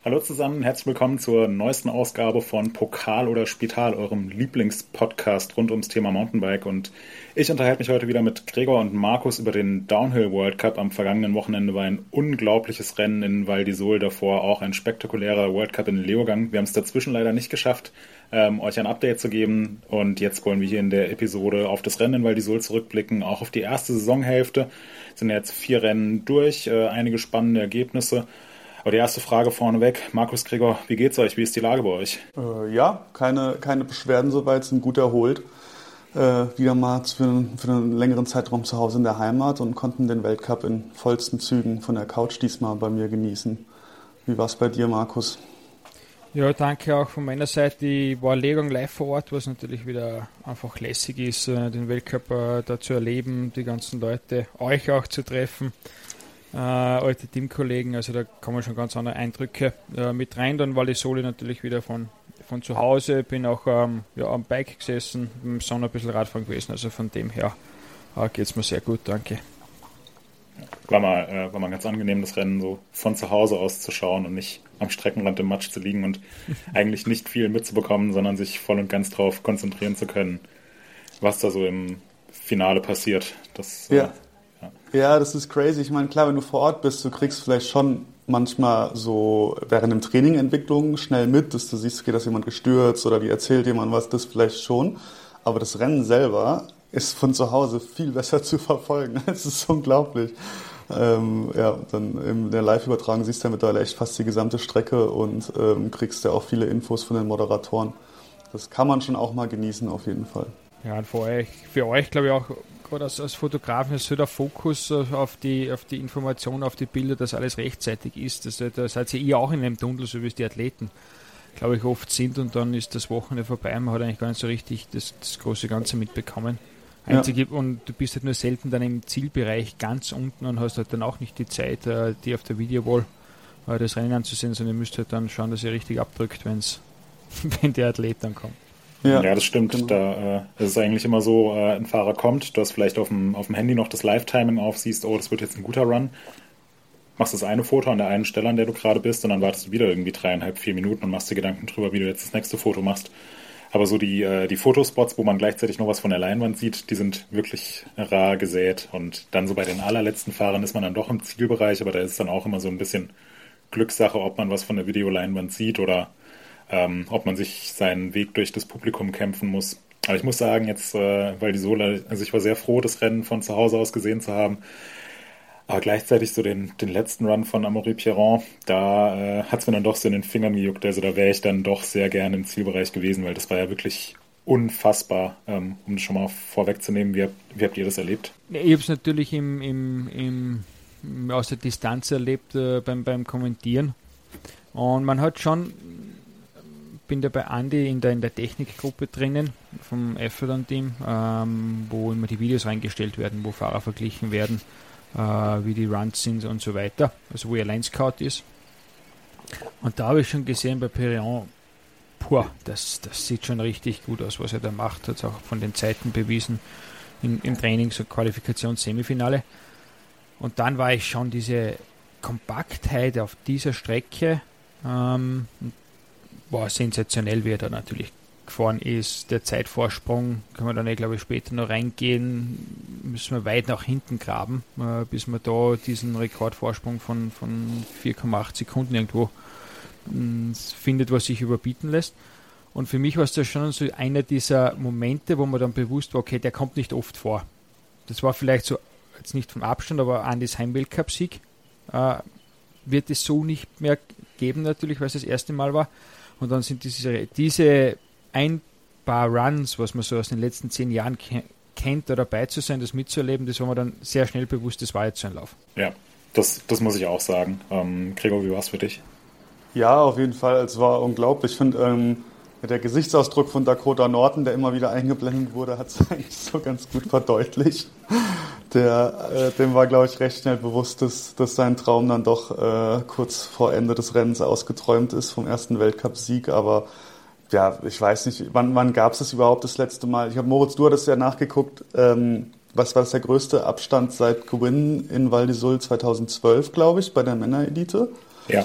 Hallo zusammen, herzlich willkommen zur neuesten Ausgabe von Pokal oder Spital, eurem Lieblingspodcast rund ums Thema Mountainbike. Und ich unterhalte mich heute wieder mit Gregor und Markus über den Downhill World Cup. Am vergangenen Wochenende war ein unglaubliches Rennen in Val d'Isole, davor auch ein spektakulärer World Cup in Leogang. Wir haben es dazwischen leider nicht geschafft, euch ein Update zu geben. Und jetzt wollen wir hier in der Episode auf das Rennen in Val d'Isole zurückblicken, auch auf die erste Saisonhälfte. Es sind jetzt 4 Rennen durch, einige spannende Ergebnisse. Aber die erste Frage vorneweg, Markus, Gregor, wie geht's euch? Wie ist die Lage bei euch? Ja, keine Beschwerden soweit, sind gut erholt. Wieder mal für einen längeren Zeitraum zu Hause in der Heimat und konnten den Weltcup in vollsten Zügen von der Couch diesmal bei mir genießen. Wie war's bei dir, Markus? Ja, danke auch von meiner Seite. Ich war Leogang live vor Ort, was natürlich wieder einfach lässig ist, den Weltcup da zu erleben, die ganzen Leute, euch auch zu treffen. Alte Teamkollegen, also da kommen schon ganz andere Eindrücke mit rein. Dann Val d'Isole natürlich wieder von zu Hause, bin auch am Bike gesessen, im Sonne ein bisschen Radfahren gewesen, also von dem her geht es mir sehr gut, danke. War mal ganz angenehm, das Rennen so von zu Hause aus zu schauen und nicht am Streckenrand im Matsch zu liegen und eigentlich nicht viel mitzubekommen, sondern sich voll und ganz drauf konzentrieren zu können, was da so im Finale passiert. Ja, das ist crazy. Ich meine, klar, wenn du vor Ort bist, du kriegst vielleicht schon manchmal so während dem Training Entwicklungen schnell mit, dass du siehst, okay, da ist jemand gestürzt oder die erzählt jemand was, das vielleicht schon. Aber das Rennen selber ist von zu Hause viel besser zu verfolgen. Es ist unglaublich. Dann in der Live-Übertragung siehst du ja mittlerweile echt fast die gesamte Strecke und kriegst ja auch viele Infos von den Moderatoren. Das kann man schon auch mal genießen, auf jeden Fall. Ja, und für euch glaube ich auch, gerade als Fotografen ist so der Fokus auf die Information, auf die Bilder, dass alles rechtzeitig ist. Da seid ihr auch in einem Tunnel, so wie es die Athleten, glaube ich, oft sind, und dann ist das Wochenende vorbei. Man hat eigentlich gar nicht so richtig das große Ganze mitbekommen. Und du bist halt nur selten dann im Zielbereich ganz unten und hast halt dann auch nicht die Zeit, die auf der Videowall das Rennen anzusehen, sondern ihr müsst halt dann schauen, dass ihr richtig abdrückt, wenn der Athlet dann kommt. Ja, das stimmt. Genau. Da ist es eigentlich immer so, ein Fahrer kommt, du hast vielleicht auf dem Handy noch das Live-Timing auf, siehst, oh, das wird jetzt ein guter Run, machst das eine Foto an der einen Stelle, an der du gerade bist, und dann wartest du wieder irgendwie 3,5-4 Minuten und machst dir Gedanken drüber, wie du jetzt das nächste Foto machst. Aber so die Fotospots, wo man gleichzeitig noch was von der Leinwand sieht, die sind wirklich rar gesät. Und dann so bei den allerletzten Fahrern ist man dann doch im Zielbereich, aber da ist dann auch immer so ein bisschen Glückssache, ob man was von der Videoleinwand sieht oder ob man sich seinen Weg durch das Publikum kämpfen muss. Aber ich muss sagen, jetzt, Val d'Isole, also ich war sehr froh, das Rennen von zu Hause aus gesehen zu haben. Aber gleichzeitig so den letzten Run von Amaury Pierron, da hat es mir dann doch so in den Fingern gejuckt. Also da wäre ich dann doch sehr gerne im Zielbereich gewesen, weil das war ja wirklich unfassbar, um das schon mal vorwegzunehmen. Wie habt ihr das erlebt? Ich habe es natürlich aus der Distanz erlebt beim Kommentieren. Und man hat schon, bin da bei Andi in der Technikgruppe drinnen vom F1-Team, wo immer die Videos reingestellt werden, wo Fahrer verglichen werden, wie die Runs sind und so weiter, also wo ihr Line-Scout ist. Und da habe ich schon gesehen bei Pierron, das sieht schon richtig gut aus, was er da macht, hat es auch von den Zeiten bewiesen im Training, so Qualifikation, Semifinale. Und dann war ich schon diese Kompaktheit auf dieser Strecke, war sensationell, wie er da natürlich gefahren ist. Der Zeitvorsprung, können wir dann glaube ich später noch reingehen, müssen wir weit nach hinten graben, bis man da diesen Rekordvorsprung von 4,8 Sekunden irgendwo findet, was sich überbieten lässt. Und für mich war es da schon so einer dieser Momente, wo man dann bewusst war, okay, der kommt nicht oft vor. Das war vielleicht so, jetzt nicht vom Abstand, aber Andis Heimweltcup-Sieg wird es so nicht mehr geben natürlich, weil es das erste Mal war. Und dann sind diese ein paar Runs, was man so aus den letzten 10 Jahren kennt, da dabei zu sein, das mitzuerleben, das war mir dann sehr schnell bewusst, das war jetzt so ein Lauf. Ja, das muss ich auch sagen. Gregor, wie war es für dich? Ja, auf jeden Fall. Es war unglaublich. Ich finde, der Gesichtsausdruck von Dakota Norton, der immer wieder eingeblendet wurde, hat es eigentlich so ganz gut verdeutlicht. Dem war, glaube ich, recht schnell bewusst, dass sein Traum dann doch kurz vor Ende des Rennens ausgeträumt ist vom ersten Weltcup-Sieg. Aber ja, ich weiß nicht, wann gab es das überhaupt das letzte Mal? Moritz, du hattest ja nachgeguckt, was war das der größte Abstand seit Gewinn in Val d'Isole 2012, glaube ich, bei der Männerelite? Ja.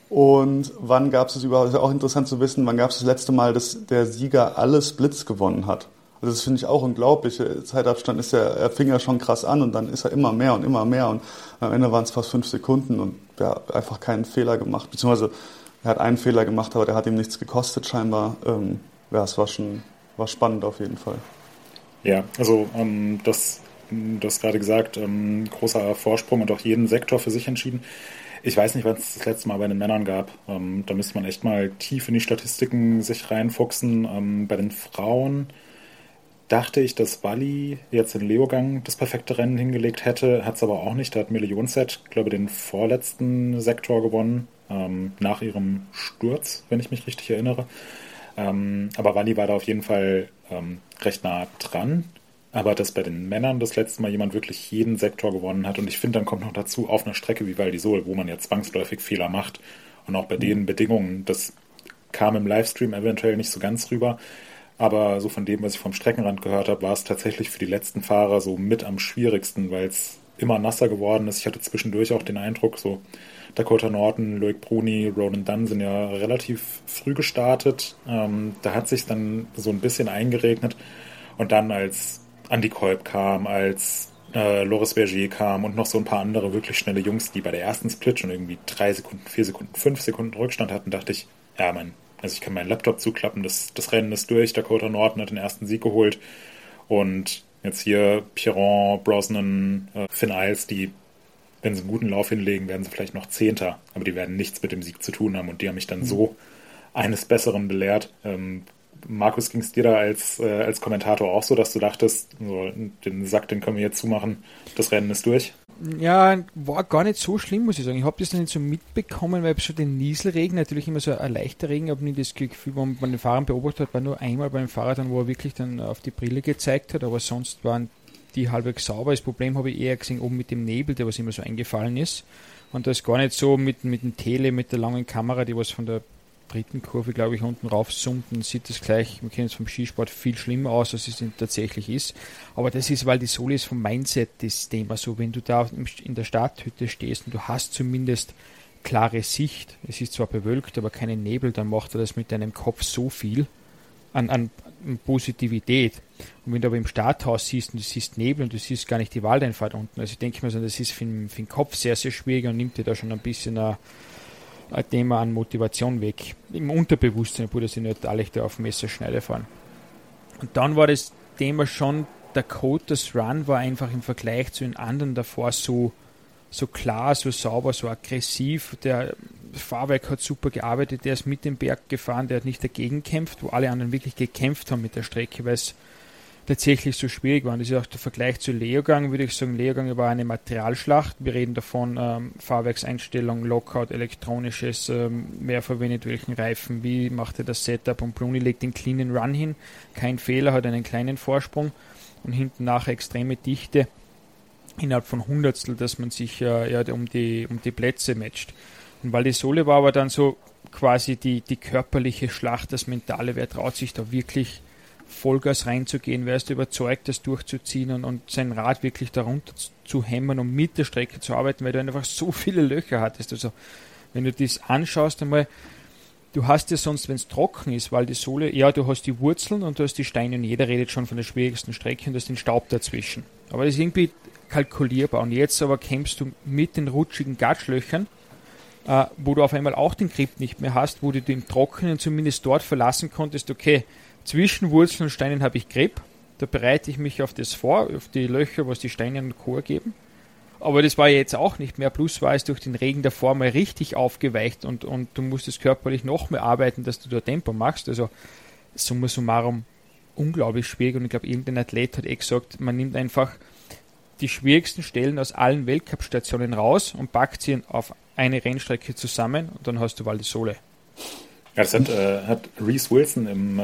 Und wann gab es überhaupt, ist ja auch interessant zu wissen, wann gab es das letzte Mal, dass der Sieger alle Splits gewonnen hat. Also das finde ich auch unglaublich. Der Zeitabstand ist er fing ja schon krass an und dann ist er immer mehr und am Ende waren es fast 5 Sekunden und er hat einfach keinen Fehler gemacht, beziehungsweise er hat einen Fehler gemacht, aber der hat ihm nichts gekostet scheinbar. Es war spannend auf jeden Fall. Ja, also du hast gerade gesagt, großer Vorsprung und auch jeden Sektor für sich entschieden. Ich weiß nicht, wann es das letzte Mal bei den Männern gab. Da müsste man echt mal tief in die Statistiken sich reinfuchsen. Bei den Frauen dachte ich, dass Wally jetzt in Leogang das perfekte Rennen hingelegt hätte, hat es aber auch nicht. Da hat Mille Jonseth, glaube ich, den vorletzten Sektor gewonnen, nach ihrem Sturz, wenn ich mich richtig erinnere. Aber Wally war da auf jeden Fall recht nah dran. Aber dass bei den Männern das letzte Mal jemand wirklich jeden Sektor gewonnen hat. Und ich finde, dann kommt noch dazu, auf einer Strecke wie Val d'Isole, wo man ja zwangsläufig Fehler macht. Und auch bei den Bedingungen, das kam im Livestream eventuell nicht so ganz rüber. Aber so von dem, was ich vom Streckenrand gehört habe, war es tatsächlich für die letzten Fahrer so mit am schwierigsten, weil es immer nasser geworden ist. Ich hatte zwischendurch auch den Eindruck, so Dakota Norton, Loic Bruni, Ronan Dunn sind ja relativ früh gestartet. Da hat sich dann so ein bisschen eingeregnet. Und dann als Andy Kolb kam, als Loris Berger kam und noch so ein paar andere wirklich schnelle Jungs, die bei der ersten Split schon irgendwie 3 Sekunden, 4 Sekunden, 5 Sekunden Rückstand hatten, dachte ich, ja, also ich kann meinen Laptop zuklappen, das Rennen ist durch, Dakota Norton hat den ersten Sieg geholt und jetzt hier Pierron, Brosnan, Finn Iles, die, wenn sie einen guten Lauf hinlegen, werden sie vielleicht noch Zehnter, aber die werden nichts mit dem Sieg zu tun haben und die haben mich dann so eines Besseren belehrt. Markus, ging es dir da als Kommentator auch so, dass du dachtest, so, den Sack, den können wir jetzt zumachen, das Rennen ist durch? Ja, war gar nicht so schlimm, muss ich sagen. Ich habe das nicht so mitbekommen, weil schon den Nieselregen, natürlich immer so ein leichter Regen, aber nie das Gefühl, wenn man den Fahrern beobachtet hat, war nur einmal beim Fahrer dann, wo er wirklich dann auf die Brille gezeigt hat, aber sonst waren die halbwegs sauber. Das Problem habe ich eher gesehen oben mit dem Nebel, der was immer so eingefallen ist. Und das gar nicht so mit dem Tele, mit der langen Kamera, die was von der dritten Kurve, glaube ich, unten raufzoomt, dann sieht das gleich, wir kennen es vom Skisport, viel schlimmer aus, als es tatsächlich ist. Aber das ist, weil die Sole ist vom Mindset das Thema so, wenn du da in der Starthütte stehst und du hast zumindest klare Sicht, es ist zwar bewölkt, aber keinen Nebel, dann macht er das mit deinem Kopf so viel an Positivität. Und wenn du aber im Starthaus siehst und du siehst Nebel und du siehst gar nicht die Waldeinfahrt unten, also ich denke mir so, das ist für den Kopf sehr, sehr schwierig und nimmt dir da schon ein bisschen ein Thema an Motivation weg. Im Unterbewusstsein, obwohl das nicht alle da auf Messerschneide fahren. Und dann war das Thema schon, Dakotas Run war einfach im Vergleich zu den anderen davor so klar, so sauber, so aggressiv. Der Fahrwerk hat super gearbeitet, der ist mit dem Berg gefahren, der hat nicht dagegen gekämpft, wo alle anderen wirklich gekämpft haben mit der Strecke, weil es tatsächlich so schwierig war. Und das ist auch der Vergleich zu Leogang, würde ich sagen. Leogang war eine Materialschlacht. Wir reden davon, Fahrwerkseinstellung, Lockout, elektronisches, wer verwendet welchen Reifen, wie macht er das Setup, und Bruni legt den cleanen Run hin, kein Fehler, hat einen kleinen Vorsprung und hinten nachher extreme Dichte innerhalb von Hundertstel, dass man sich um die Plätze matcht. Und Val d'Isole war aber dann so quasi die körperliche Schlacht, das Mentale, wer traut sich da wirklich Vollgas reinzugehen, wer ist überzeugt, das durchzuziehen und sein Rad wirklich darunter zu hämmern, um mit der Strecke zu arbeiten, weil du einfach so viele Löcher hattest. Also wenn du das anschaust einmal, du hast ja sonst, wenn es trocken ist, weil die Sohle, ja, du hast die Wurzeln und du hast die Steine und jeder redet schon von der schwierigsten Strecke und du hast den Staub dazwischen. Aber das ist irgendwie kalkulierbar und jetzt aber kämpfst du mit den rutschigen Gatschlöchern, wo du auf einmal auch den Grip nicht mehr hast, wo du den Trockenen zumindest dort verlassen konntest, okay, zwischen Wurzeln und Steinen habe ich Grip, da bereite ich mich auf das vor, auf die Löcher, was die Steine und Co. ergeben. Aber das war ja jetzt auch nicht mehr, plus war es durch den Regen davor mal richtig aufgeweicht und du musstest körperlich noch mehr arbeiten, dass du da Tempo machst. Also summa summarum unglaublich schwierig und ich glaube, irgendein Athlet hat gesagt, man nimmt einfach die schwierigsten Stellen aus allen Weltcup-Stationen raus und packt sie auf eine Rennstrecke zusammen und dann hast du Val d'Isole. Ja, das hat Reese Wilson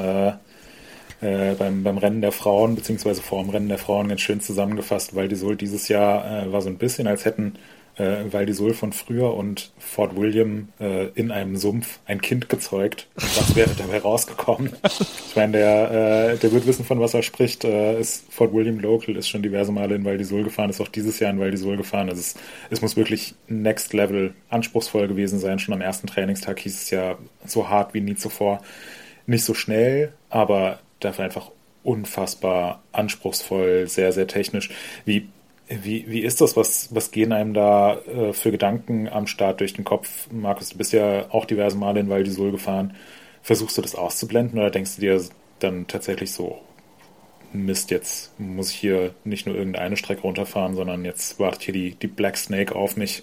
beim Rennen der Frauen, beziehungsweise vor dem Rennen der Frauen ganz schön zusammengefasst, weil die Sohle dieses Jahr war so ein bisschen, als hätten Val d'Isole von früher und Fort William in einem Sumpf ein Kind gezeugt. Und was wäre dabei rausgekommen? Ich meine, der wird wissen, von was er spricht. Ist Fort William Local, ist schon diverse Male in Val d'Isole gefahren, ist auch dieses Jahr in Val d'Isole gefahren. Also es muss wirklich Next Level anspruchsvoll gewesen sein. Schon am ersten Trainingstag hieß es ja so hart wie nie zuvor. Nicht so schnell, aber dafür einfach unfassbar anspruchsvoll, sehr, sehr technisch. Wie ist das? Was gehen einem da für Gedanken am Start durch den Kopf? Markus, du bist ja auch diverse Male in Val d'Isole gefahren. Versuchst du das auszublenden oder denkst du dir dann tatsächlich so, Mist, jetzt muss ich hier nicht nur irgendeine Strecke runterfahren, sondern jetzt wartet hier die Black Snake auf mich?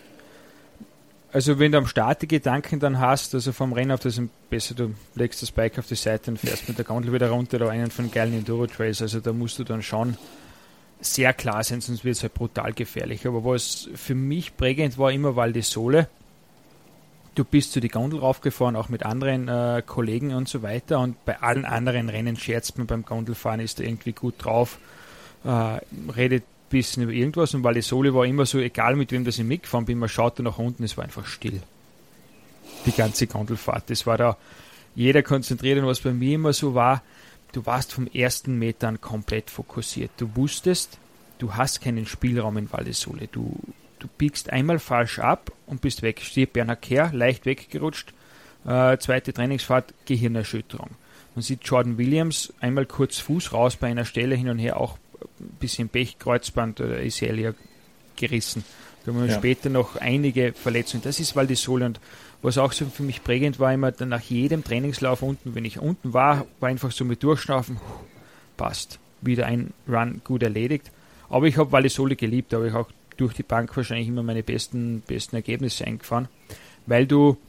Also wenn du am Start die Gedanken dann hast, also vom Rennen auf das besser, du legst das Bike auf die Seite und fährst mit der Gondel wieder runter oder einen von geilen Enduro-Trails, also da musst du dann schon sehr klar sein, sonst wird es halt brutal gefährlich. Aber was für mich prägend war, immer Val d'Isole. Du bist zu die Gondel raufgefahren, auch mit anderen Kollegen und so weiter. Und bei allen anderen Rennen scherzt man beim Gondelfahren, ist er irgendwie gut drauf, redet ein bisschen über irgendwas. Und Val d'Isole war immer so, egal mit wem das ich mitgefahren bin, man schaute nach unten, es war einfach still. Die ganze Gondelfahrt. Das war da jeder konzentriert. Und was bei mir immer so war, du warst vom ersten Meter an komplett fokussiert. Du wusstest, du hast keinen Spielraum in Val d'Isole. Du biegst einmal falsch ab und bist weg. Steht Bernhard Kerr, leicht weggerutscht. Zweite Trainingsfahrt, Gehirnerschütterung. Man sieht Jordan Williams einmal kurz Fuß raus bei einer Stelle hin und her, auch ein bisschen Pech, Kreuzband oder ACL ja gerissen. Da haben wir später noch einige Verletzungen. Das ist Val d'Isole. Und was auch so für mich prägend war, immer dann nach jedem Trainingslauf unten, wenn ich unten war einfach so mit Durchschnaufen, passt. Wieder ein Run gut erledigt. Aber ich habe Val d'Isole geliebt, da habe ich auch durch die Bank wahrscheinlich immer meine besten Ergebnisse eingefahren, weil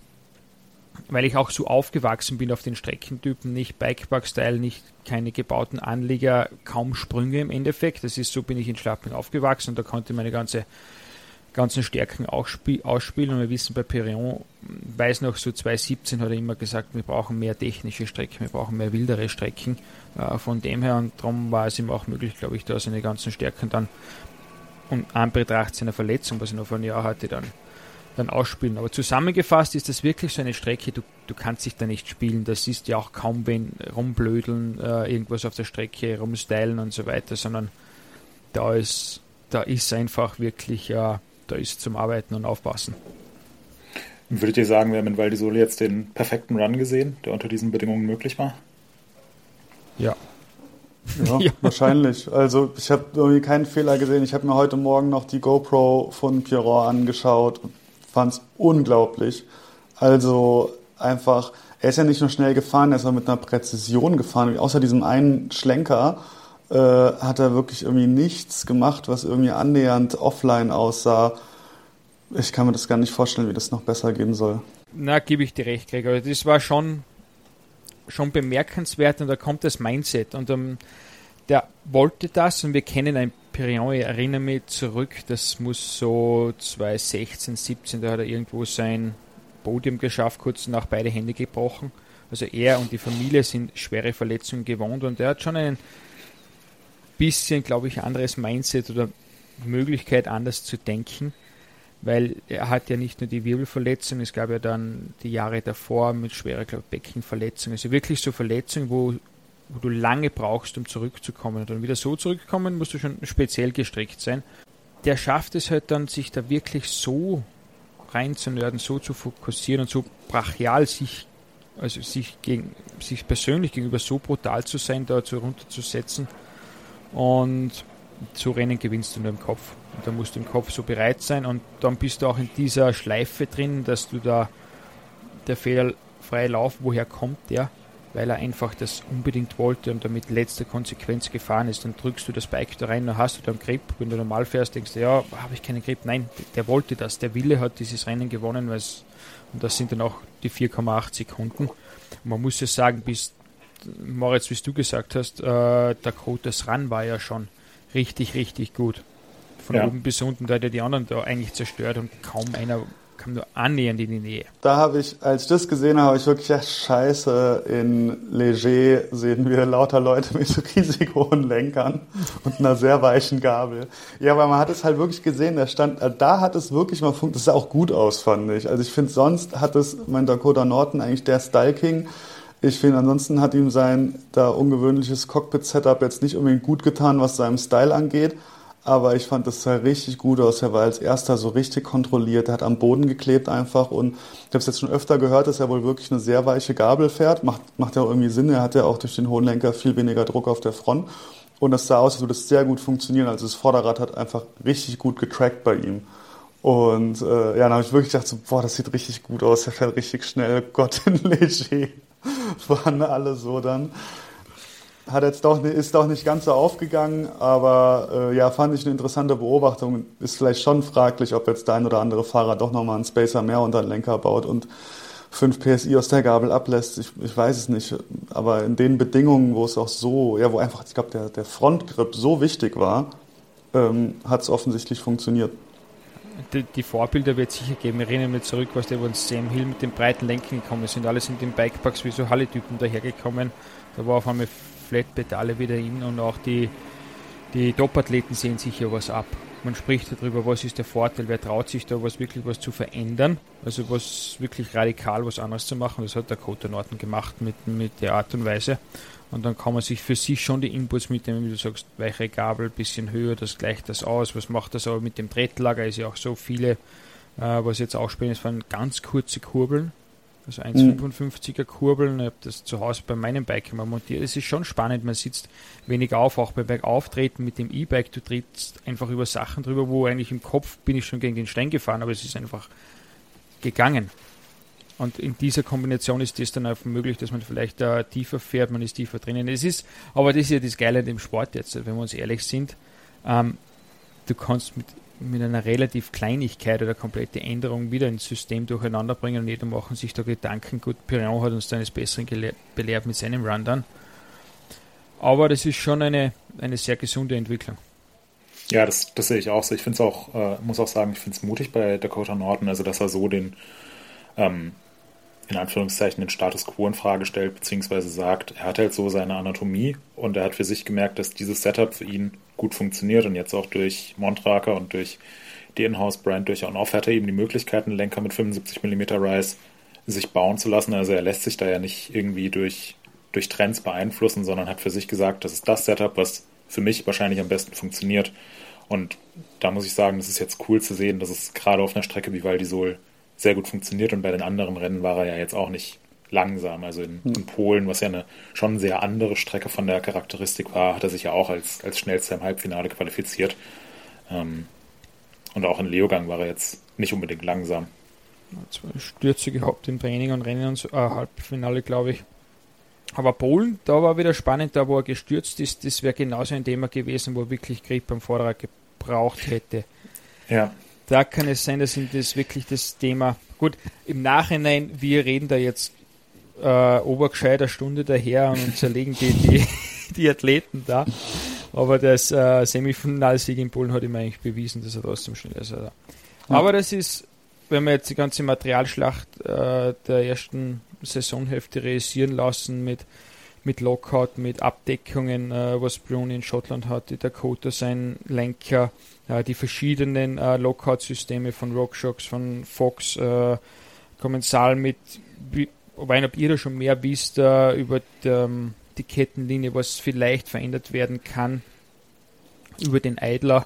ich auch so aufgewachsen bin auf den Streckentypen, nicht Bikepark-Style, nicht keine gebauten Anlieger, kaum Sprünge im Endeffekt. So bin ich in Schlapping aufgewachsen und da konnte ich meine ganzen Stärken auch ausspielen. Und wir wissen, bei Perrion, weiß noch, so 2017 hat er immer gesagt, wir brauchen mehr technische Strecken, wir brauchen mehr wildere Strecken. Von dem her, und darum war es ihm auch möglich, glaube ich, da seine ganzen Stärken dann und Anbetracht seiner Verletzung, was er noch vor einem Jahr hatte, dann ausspielen. Aber zusammengefasst ist das wirklich so eine Strecke, du kannst dich da nicht spielen. Das ist ja auch kaum wen rumblödeln, irgendwas auf der Strecke rumstylen und so weiter, sondern da ist einfach wirklich, da ist zum Arbeiten und Aufpassen. Würdet ihr sagen, wir haben in Val d'Isole jetzt den perfekten Run gesehen, der unter diesen Bedingungen möglich war? Ja. Ja, wahrscheinlich. Also ich habe irgendwie keinen Fehler gesehen. Ich habe mir heute Morgen noch die GoPro von Pierrot angeschaut und fand es unglaublich. Also einfach, er ist ja nicht nur schnell gefahren, er ist auch mit einer Präzision gefahren. Außer diesem einen Schlenker hat er wirklich irgendwie nichts gemacht, was irgendwie annähernd offline aussah. Ich kann mir das gar nicht vorstellen, wie das noch besser gehen soll. Na, gebe ich dir recht, Gregor. Das war schon bemerkenswert und da kommt das Mindset und der wollte das und wir kennen ein Perrion, ich erinnere mich zurück, das muss so 2016, 17, da hat er irgendwo sein Podium geschafft, kurz nach beide Hände gebrochen. Also er und die Familie sind schwere Verletzungen gewohnt und er hat schon ein bisschen, glaube ich, anderes Mindset oder Möglichkeit anders zu denken, weil er hat ja nicht nur die Wirbelverletzung, es gab ja dann die Jahre davor mit schwerer, glaube ich, Beckenverletzung. Also wirklich so Verletzungen, wo du lange brauchst, um zurückzukommen. Und dann wieder so zurückkommen, musst du schon speziell gestrickt sein. Der schafft es halt dann, sich da wirklich so reinzunörden, so zu fokussieren und so brachial sich persönlich gegenüber so brutal zu sein, da runterzusetzen. Und so Rennen gewinnst du nur im Kopf. Und da musst du im Kopf so bereit sein und dann bist du auch in dieser Schleife drin, dass du da der fehlerfreie Lauf, woher kommt der? Weil er einfach das unbedingt wollte und damit letzter Konsequenz gefahren ist. Dann drückst du das Bike da rein, dann hast du da einen Grip. Wenn du normal fährst, denkst du, ja, habe ich keinen Grip. Nein, der wollte das. Der Wille hat dieses Rennen gewonnen, und das sind dann auch die 4,8 Sekunden. Und man muss ja sagen, Moritz, wie du gesagt hast, Dakotas Run war ja schon richtig, richtig gut. Von oben bis unten, da hat er die anderen da eigentlich zerstört und kaum einer kam nur annähernd in die Nähe. Da habe ich, als ich das gesehen habe, ich wirklich gedacht, scheiße, in Leger sehen wir lauter Leute mit so riesig hohen Lenkern und einer sehr weichen Gabel. Ja, aber man hat es halt wirklich gesehen, da hat es wirklich mal funktioniert. Das sah auch gut aus, fand ich. Also ich finde, sonst hat es, mein Dakota Norton eigentlich der Style King. Ich finde, ansonsten hat ihm sein da ungewöhnliches Cockpit-Setup jetzt nicht unbedingt gut getan, was seinem Style angeht. Aber ich fand, das sah richtig gut aus. Er war als erster so richtig kontrolliert. Er hat am Boden geklebt einfach. Und ich habe es jetzt schon öfter gehört, dass er wohl wirklich eine sehr weiche Gabel fährt. Macht ja auch irgendwie Sinn. Er hat ja auch durch den hohen Lenker viel weniger Druck auf der Front. Und das sah aus, als würde das sehr gut funktionieren. Also das Vorderrad hat einfach richtig gut getrackt bei ihm. Und dann habe ich wirklich gedacht, so, boah, das sieht richtig gut aus. Er fährt richtig schnell. Gott, in Leger waren alle so dann. Ist doch nicht ganz so aufgegangen, aber fand ich eine interessante Beobachtung. Ist vielleicht schon fraglich, ob jetzt der ein oder andere Fahrer doch nochmal einen Spacer mehr unter den Lenker baut und 5 PSI aus der Gabel ablässt. Ich weiß es nicht. Aber in den Bedingungen, wo es auch so, wo einfach, ich glaube, der Frontgrip so wichtig war, hat es offensichtlich funktioniert. Die Vorbilder wird es sicher geben. Wir erinnern mich zurück, was wo Sam Hill mit den breiten Lenken gekommen sind. Alle sind in den Bikepacks wie so Halle-Typen dahergekommen. Da war auf einmal Flatpedale wieder in und auch die Top-Athleten sehen sicher was ab. Man spricht darüber, was ist der Vorteil, wer traut sich da was zu verändern, also was wirklich radikal was anderes zu machen. Das hat der Dakota Norton gemacht mit der Art und Weise. Und dann kann man sich für sich schon die Inputs mitnehmen, wie du sagst, weichere Gabel, bisschen höher, das gleicht das aus. Was macht das aber mit dem Trettlager? Ist ja auch so viele, was jetzt ausspielen, es waren ganz kurze Kurbeln. Also 1,55er Kurbeln, ich habe das zu Hause bei meinem Bike immer montiert. Es ist schon spannend, man sitzt wenig auf, auch bei Bergauftreten mit dem E-Bike, du trittst einfach über Sachen drüber, wo eigentlich im Kopf bin ich schon gegen den Stein gefahren, aber es ist einfach gegangen. Und in dieser Kombination ist das dann auch möglich, dass man vielleicht tiefer fährt, man ist tiefer drinnen. Aber das ist ja das Geile an dem Sport jetzt, wenn wir uns ehrlich sind. Du kannst mit einer relativ Kleinigkeit oder komplette Änderung wieder ins System durcheinander bringen und jeder machen sich da Gedanken. Gut, Piron hat uns da eines Besseren belehrt mit seinem Run dann. Aber das ist schon eine sehr gesunde Entwicklung. Ja, das sehe ich auch so. Ich finde es auch, muss auch sagen, ich finde es mutig bei Dakota Norton, also dass er so den in Anführungszeichen den Status Quo in Frage stellt, beziehungsweise sagt, er hat halt so seine Anatomie und er hat für sich gemerkt, dass dieses Setup für ihn gut funktioniert und jetzt auch durch Montraker und durch die Inhouse-Brand, durch On-Off hat er eben die Möglichkeit, einen Lenker mit 75 mm Rise sich bauen zu lassen. Also er lässt sich da ja nicht irgendwie durch Trends beeinflussen, sondern hat für sich gesagt, das ist das Setup, was für mich wahrscheinlich am besten funktioniert. Und da muss ich sagen, das ist jetzt cool zu sehen, dass es gerade auf einer Strecke wie Val d'Isole sehr gut funktioniert und bei den anderen Rennen war er ja jetzt auch nicht langsam. Also in Polen, was ja eine schon sehr andere Strecke von der Charakteristik war, hat er sich ja auch als schnellster im Halbfinale qualifiziert. Und auch in Leogang war er jetzt nicht unbedingt langsam. Zwei Stürze gehabt im Training und Rennen und so, Halbfinale, glaube ich. Aber Polen, da war wieder spannend, da wo er gestürzt ist, das wäre genauso ein Thema gewesen, wo er wirklich Grip am Vorderrad gebraucht hätte. Ja. Da kann es sein, dass ihm das wirklich das Thema... Gut, im Nachhinein, wir reden da jetzt obergescheit eine Stunde daher und zerlegen die Athleten da. Aber das Semifinalsieg in Polen hat ihm eigentlich bewiesen, dass er trotzdem schneller ist. Ja. Aber das ist, wenn wir jetzt die ganze Materialschlacht der ersten Saisonhälfte realisieren lassen mit Lockout, mit Abdeckungen, was Bruni in Schottland hat, die Dakota sein Lenker, die verschiedenen Lockout-Systeme von RockShox, von Fox, Kommensal mit, wobei ob ihr da schon mehr wisst über die Kettenlinie, was vielleicht verändert werden kann, über den Idler.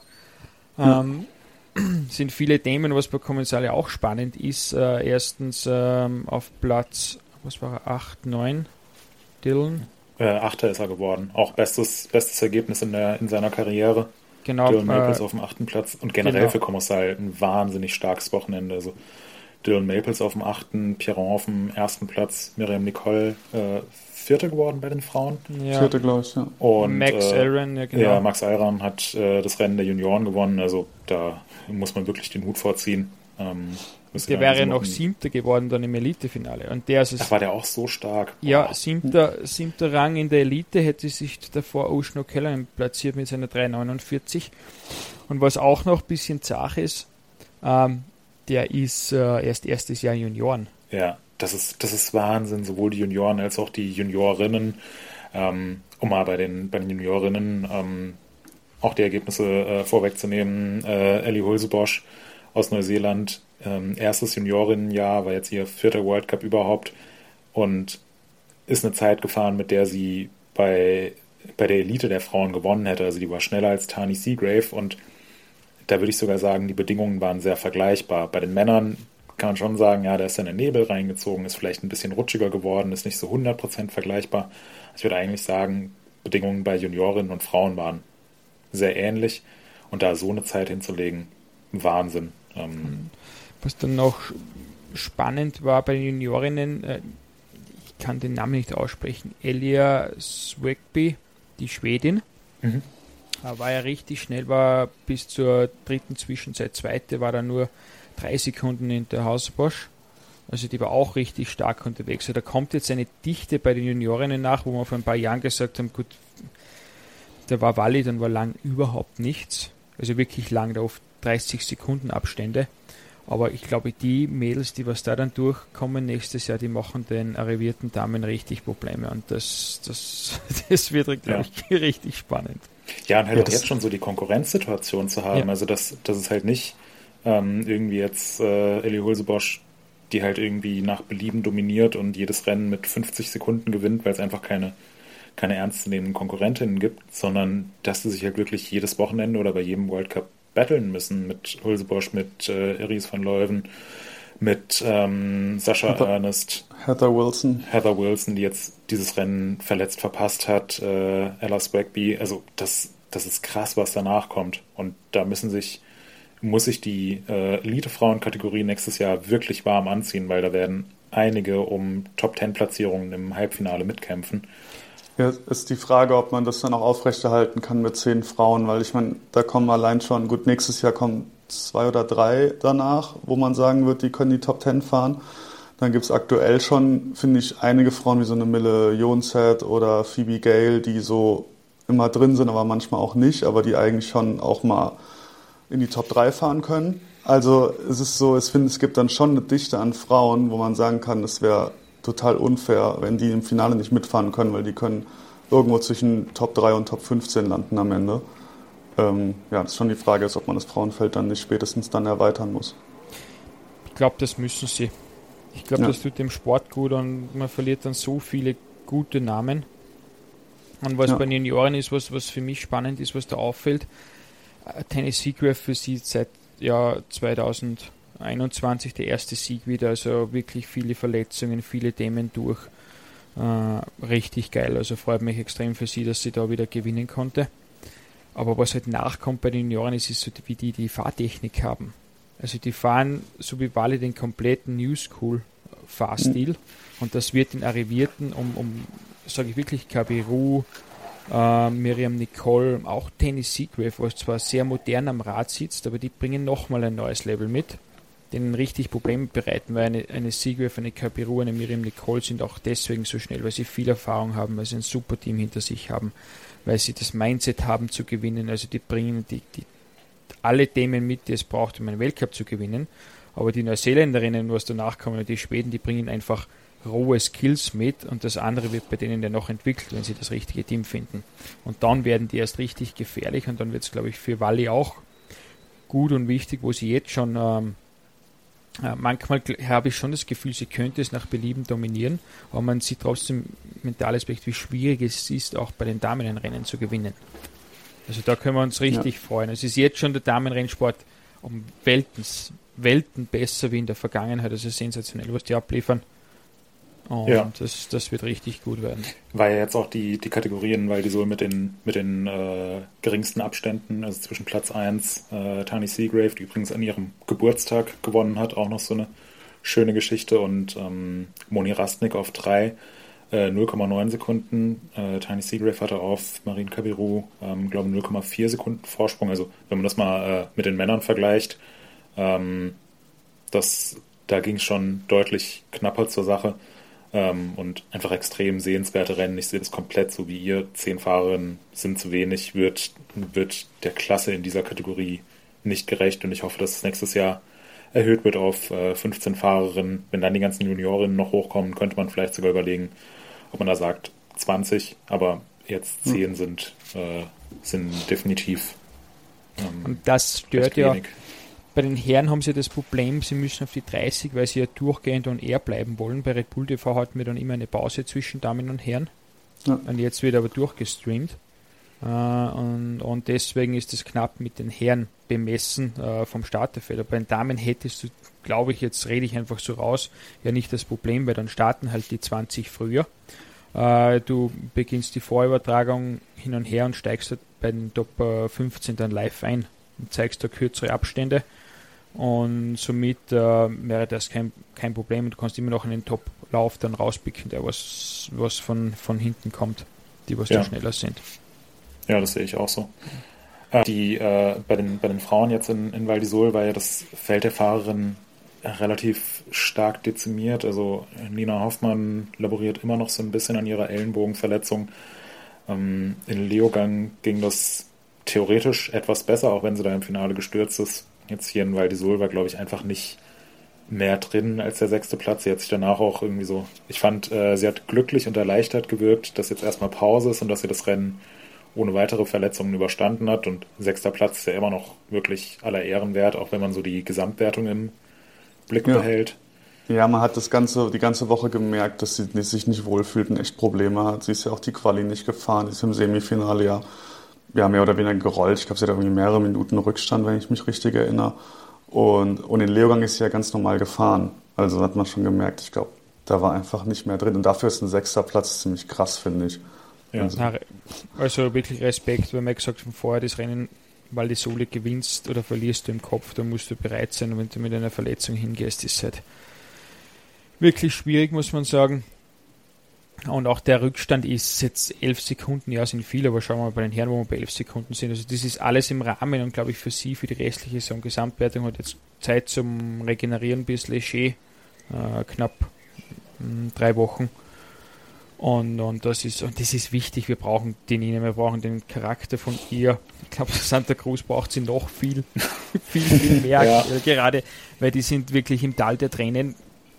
Sind viele Themen, was bei Kommensal auch spannend ist. Erstens auf Platz, was war er, 8, 9, Dylan? 8. ist er geworden. Auch bestes Ergebnis in seiner Karriere. Genau. Dylan Maples auf dem 8. Platz und generell für Kommensal ein wahnsinnig starkes Wochenende. Also Dylan Maples auf dem 8., Piron auf dem 1. Platz, Miriam Nicole 4. geworden bei den Frauen. Ja. 4. glaube ich, ja. Und Max Aaron, ja genau. Ja, Max Aaron hat das Rennen der Junioren gewonnen, also da muss man wirklich den Hut vorziehen. Der wäre ja noch 7. geworden dann im Elite-Finale. Und der ist war der auch so stark. Ja, 7. Rang in der Elite, hätte sich davor Ushno Keller platziert mit seiner 3,49. Und was auch noch ein bisschen zach ist, Der ist erst erstes Jahr Junioren. Ja, das ist Wahnsinn, sowohl die Junioren als auch die Juniorinnen. Um mal bei den Juniorinnen auch die Ergebnisse vorwegzunehmen. Ellie Hulsebosch aus Neuseeland, erstes Juniorinnenjahr, war jetzt ihr 4. World Cup überhaupt und ist eine Zeit gefahren, mit der sie bei der Elite der Frauen gewonnen hätte. Also die war schneller als Tani Seagrave und da würde ich sogar sagen, die Bedingungen waren sehr vergleichbar. Bei den Männern kann man schon sagen, ja, da ist dann der Nebel reingezogen, ist vielleicht ein bisschen rutschiger geworden, ist nicht so 100% vergleichbar. Ich würde eigentlich sagen, Bedingungen bei Juniorinnen und Frauen waren sehr ähnlich und da so eine Zeit hinzulegen, Wahnsinn. Was dann noch spannend war bei den Juniorinnen, ich kann den Namen nicht aussprechen, Elia Swegby, die Schwedin, war ja richtig schnell, war bis zur 3. Zwischenzeit, 2. war da nur 3 Sekunden in der Hausbosch. Also die war auch richtig stark unterwegs. Also da kommt jetzt eine Dichte bei den Juniorinnen nach, wo wir vor ein paar Jahren gesagt haben, gut, da war Wally, dann war lang überhaupt nichts. Also wirklich lang, da oft 30 Sekunden Abstände. Aber ich glaube, die Mädels, die was da dann durchkommen nächstes Jahr, die machen den arrivierten Damen richtig Probleme. Und das wird, glaube ich, richtig spannend. Ja, und halt auch jetzt schon so die Konkurrenzsituation zu haben. Ja. Also dass es halt nicht irgendwie jetzt Ellie Hulsebosch, die halt irgendwie nach Belieben dominiert und jedes Rennen mit 50 Sekunden gewinnt, weil es einfach keine ernstzunehmenden Konkurrentinnen gibt, sondern dass sie sich halt wirklich jedes Wochenende oder bei jedem World Cup battlen müssen mit Hulsebosch, mit Iris van Leuven, mit Sascha Ernest, Heather Wilson, die jetzt dieses Rennen verletzt verpasst hat, Ella Swegby. Also das ist krass, was danach kommt. Und da muss sich die Elite-Frauen-Kategorie nächstes Jahr wirklich warm anziehen, weil da werden einige um Top-10-Platzierungen im Halbfinale mitkämpfen. Ja, ist die Frage, ob man das dann auch aufrechterhalten kann mit 10 Frauen, weil ich meine, da kommen allein schon, gut, nächstes Jahr kommen 2 oder 3 danach, wo man sagen wird, die können die Top 10 fahren. Dann gibt es aktuell schon, finde ich, einige Frauen wie so eine Mille Jonseth oder Phoebe Gale, die so immer drin sind, aber manchmal auch nicht, aber die eigentlich schon auch mal in die Top 3 fahren können. Also es ist so, ich finde, es gibt dann schon eine Dichte an Frauen, wo man sagen kann, es wäre total unfair, wenn die im Finale nicht mitfahren können, weil die können irgendwo zwischen Top 3 und Top 15 landen am Ende. Das ist schon die Frage, ob man das Frauenfeld dann nicht spätestens dann erweitern muss. Ich glaube, das müssen sie. Ich glaube, das tut dem Sport gut und man verliert dann so viele gute Namen. Und was bei den Junioren ist, was für mich spannend ist, was da auffällt, Tani Seagrave für sie seit 2021 der erste Sieg wieder, also wirklich viele Verletzungen, viele Themen durch. Richtig geil, also freut mich extrem für sie, dass sie da wieder gewinnen konnte. Aber was halt nachkommt bei den Junioren ist so, wie die Fahrtechnik haben. Also die fahren, so wie Wally, den kompletten New School Fahrstil und das wird den Arrivierten sage ich wirklich, Kabiru, Miriam Nicole, auch Tani Seagrave, was zwar sehr modern am Rad sitzt, aber die bringen nochmal ein neues Level mit, denen richtig Probleme bereiten, weil eine Seagrave, eine Kabiru, eine Miriam Nicole sind auch deswegen so schnell, weil sie viel Erfahrung haben, weil sie ein super Team hinter sich haben, weil sie das Mindset haben zu gewinnen, also die bringen die alle Themen mit, die es braucht, um einen Weltcup zu gewinnen, aber die Neuseeländerinnen, was danach kommen, die Schweden, die bringen einfach rohe Skills mit und das andere wird bei denen ja noch entwickelt, wenn sie das richtige Team finden. Und dann werden die erst richtig gefährlich und dann wird es, glaube ich, für Wally auch gut und wichtig, wo sie jetzt schon manchmal habe ich schon das Gefühl, sie könnte es nach Belieben dominieren, aber man sieht trotzdem mental Aspekt, wie schwierig es ist, auch bei den Damenrennen zu gewinnen. Also da können wir uns richtig freuen. Es ist jetzt schon der Damenrennsport um Welten besser wie in der Vergangenheit. Also sensationell, was die abliefern. Und das wird richtig gut werden. War ja jetzt auch die Kategorien, weil die so mit den geringsten Abständen, also zwischen Platz 1, Tani Seagrave, die übrigens an ihrem Geburtstag gewonnen hat, auch noch so eine schöne Geschichte, und Moni Rastnik auf 3, 0,9 Sekunden. Tani Seagrave hatte auf Marine Kabiru, glaube 0,4 Sekunden Vorsprung. Also wenn man das mal mit den Männern vergleicht, da ging es schon deutlich knapper zur Sache. Und einfach extrem sehenswerte Rennen. Ich sehe das komplett so wie ihr. 10 Fahrerinnen sind zu wenig, wird der Klasse in dieser Kategorie nicht gerecht. Und ich hoffe, dass es nächstes Jahr erhöht wird auf 15 Fahrerinnen. Wenn dann die ganzen Juniorinnen noch hochkommen, könnte man vielleicht sogar überlegen, ob man da sagt 20, aber jetzt 10 sind definitiv und das stört ja. Bei den Herren haben sie das Problem, sie müssen auf die 30, weil sie ja durchgehend on air bleiben wollen. Bei Red Bull TV halten wir dann immer eine Pause zwischen Damen und Herren. Ja. Und jetzt wird aber durchgestreamt. Und deswegen ist es knapp mit den Herren bemessen vom Starterfeld. Aber bei den Damen hättest du, glaube ich, jetzt rede ich einfach so raus, ja nicht das Problem, weil dann starten halt die 20 früher. Du beginnst die Vorübertragung hin und her und steigst halt bei den Top 15 dann live ein und zeigst da kürzere Abstände. Und somit wäre das kein Problem. Du kannst immer noch in den Top-Lauf dann rauspicken, der was von hinten kommt, die was da schneller sind. Ja, das sehe ich auch so. Bei den Frauen jetzt in Val d'Isole war ja das Feld der Fahrerinnen relativ stark dezimiert. Also Nina Hoffmann laboriert immer noch so ein bisschen an ihrer Ellenbogenverletzung. In Leogang ging das theoretisch etwas besser, auch wenn sie da im Finale gestürzt ist. Jetzt hier in Val d'Isole war, glaube ich, einfach nicht mehr drin als der 6. Platz. Sie hat sich danach auch irgendwie so, ich fand, sie hat glücklich und erleichtert gewirkt, dass jetzt erstmal Pause ist und dass sie das Rennen ohne weitere Verletzungen überstanden hat. Und 6. Platz ist ja immer noch wirklich aller Ehren wert, auch wenn man so die Gesamtwertung im Blick behält. Ja, man hat die ganze Woche gemerkt, dass sie sich nicht wohlfühlt und echt Probleme hat. Sie ist ja auch die Quali nicht gefahren, sie ist im Semifinale mehr oder weniger gerollt. Ich glaube, sie hat irgendwie mehrere Minuten Rückstand, wenn ich mich richtig erinnere. Und in Leogang ist sie ja ganz normal gefahren. Also hat man schon gemerkt, ich glaube, da war einfach nicht mehr drin. Und dafür ist ein 6. Platz ziemlich krass, finde ich. Ja. Also wirklich Respekt, weil man gesagt hat, vorher das Rennen, weil die Sole gewinnst oder verlierst du im Kopf, da musst du bereit sein. Und wenn du mit einer Verletzung hingehst, ist es halt wirklich schwierig, muss man sagen. Und auch der Rückstand ist jetzt 11 Sekunden, ja, sind viel, aber schauen wir mal bei den Herren, wo wir bei 11 Sekunden sind. Also das ist alles im Rahmen und glaube ich für sie, für die restliche Saison Gesamtwertung hat jetzt Zeit zum Regenerieren bis Leger, knapp 3 Wochen. Und das ist wichtig, wir brauchen die Nina, wir brauchen den Charakter von ihr. Ich glaube, Santa Cruz braucht sie noch viel mehr, gerade, weil die sind wirklich im Tal der Tränen.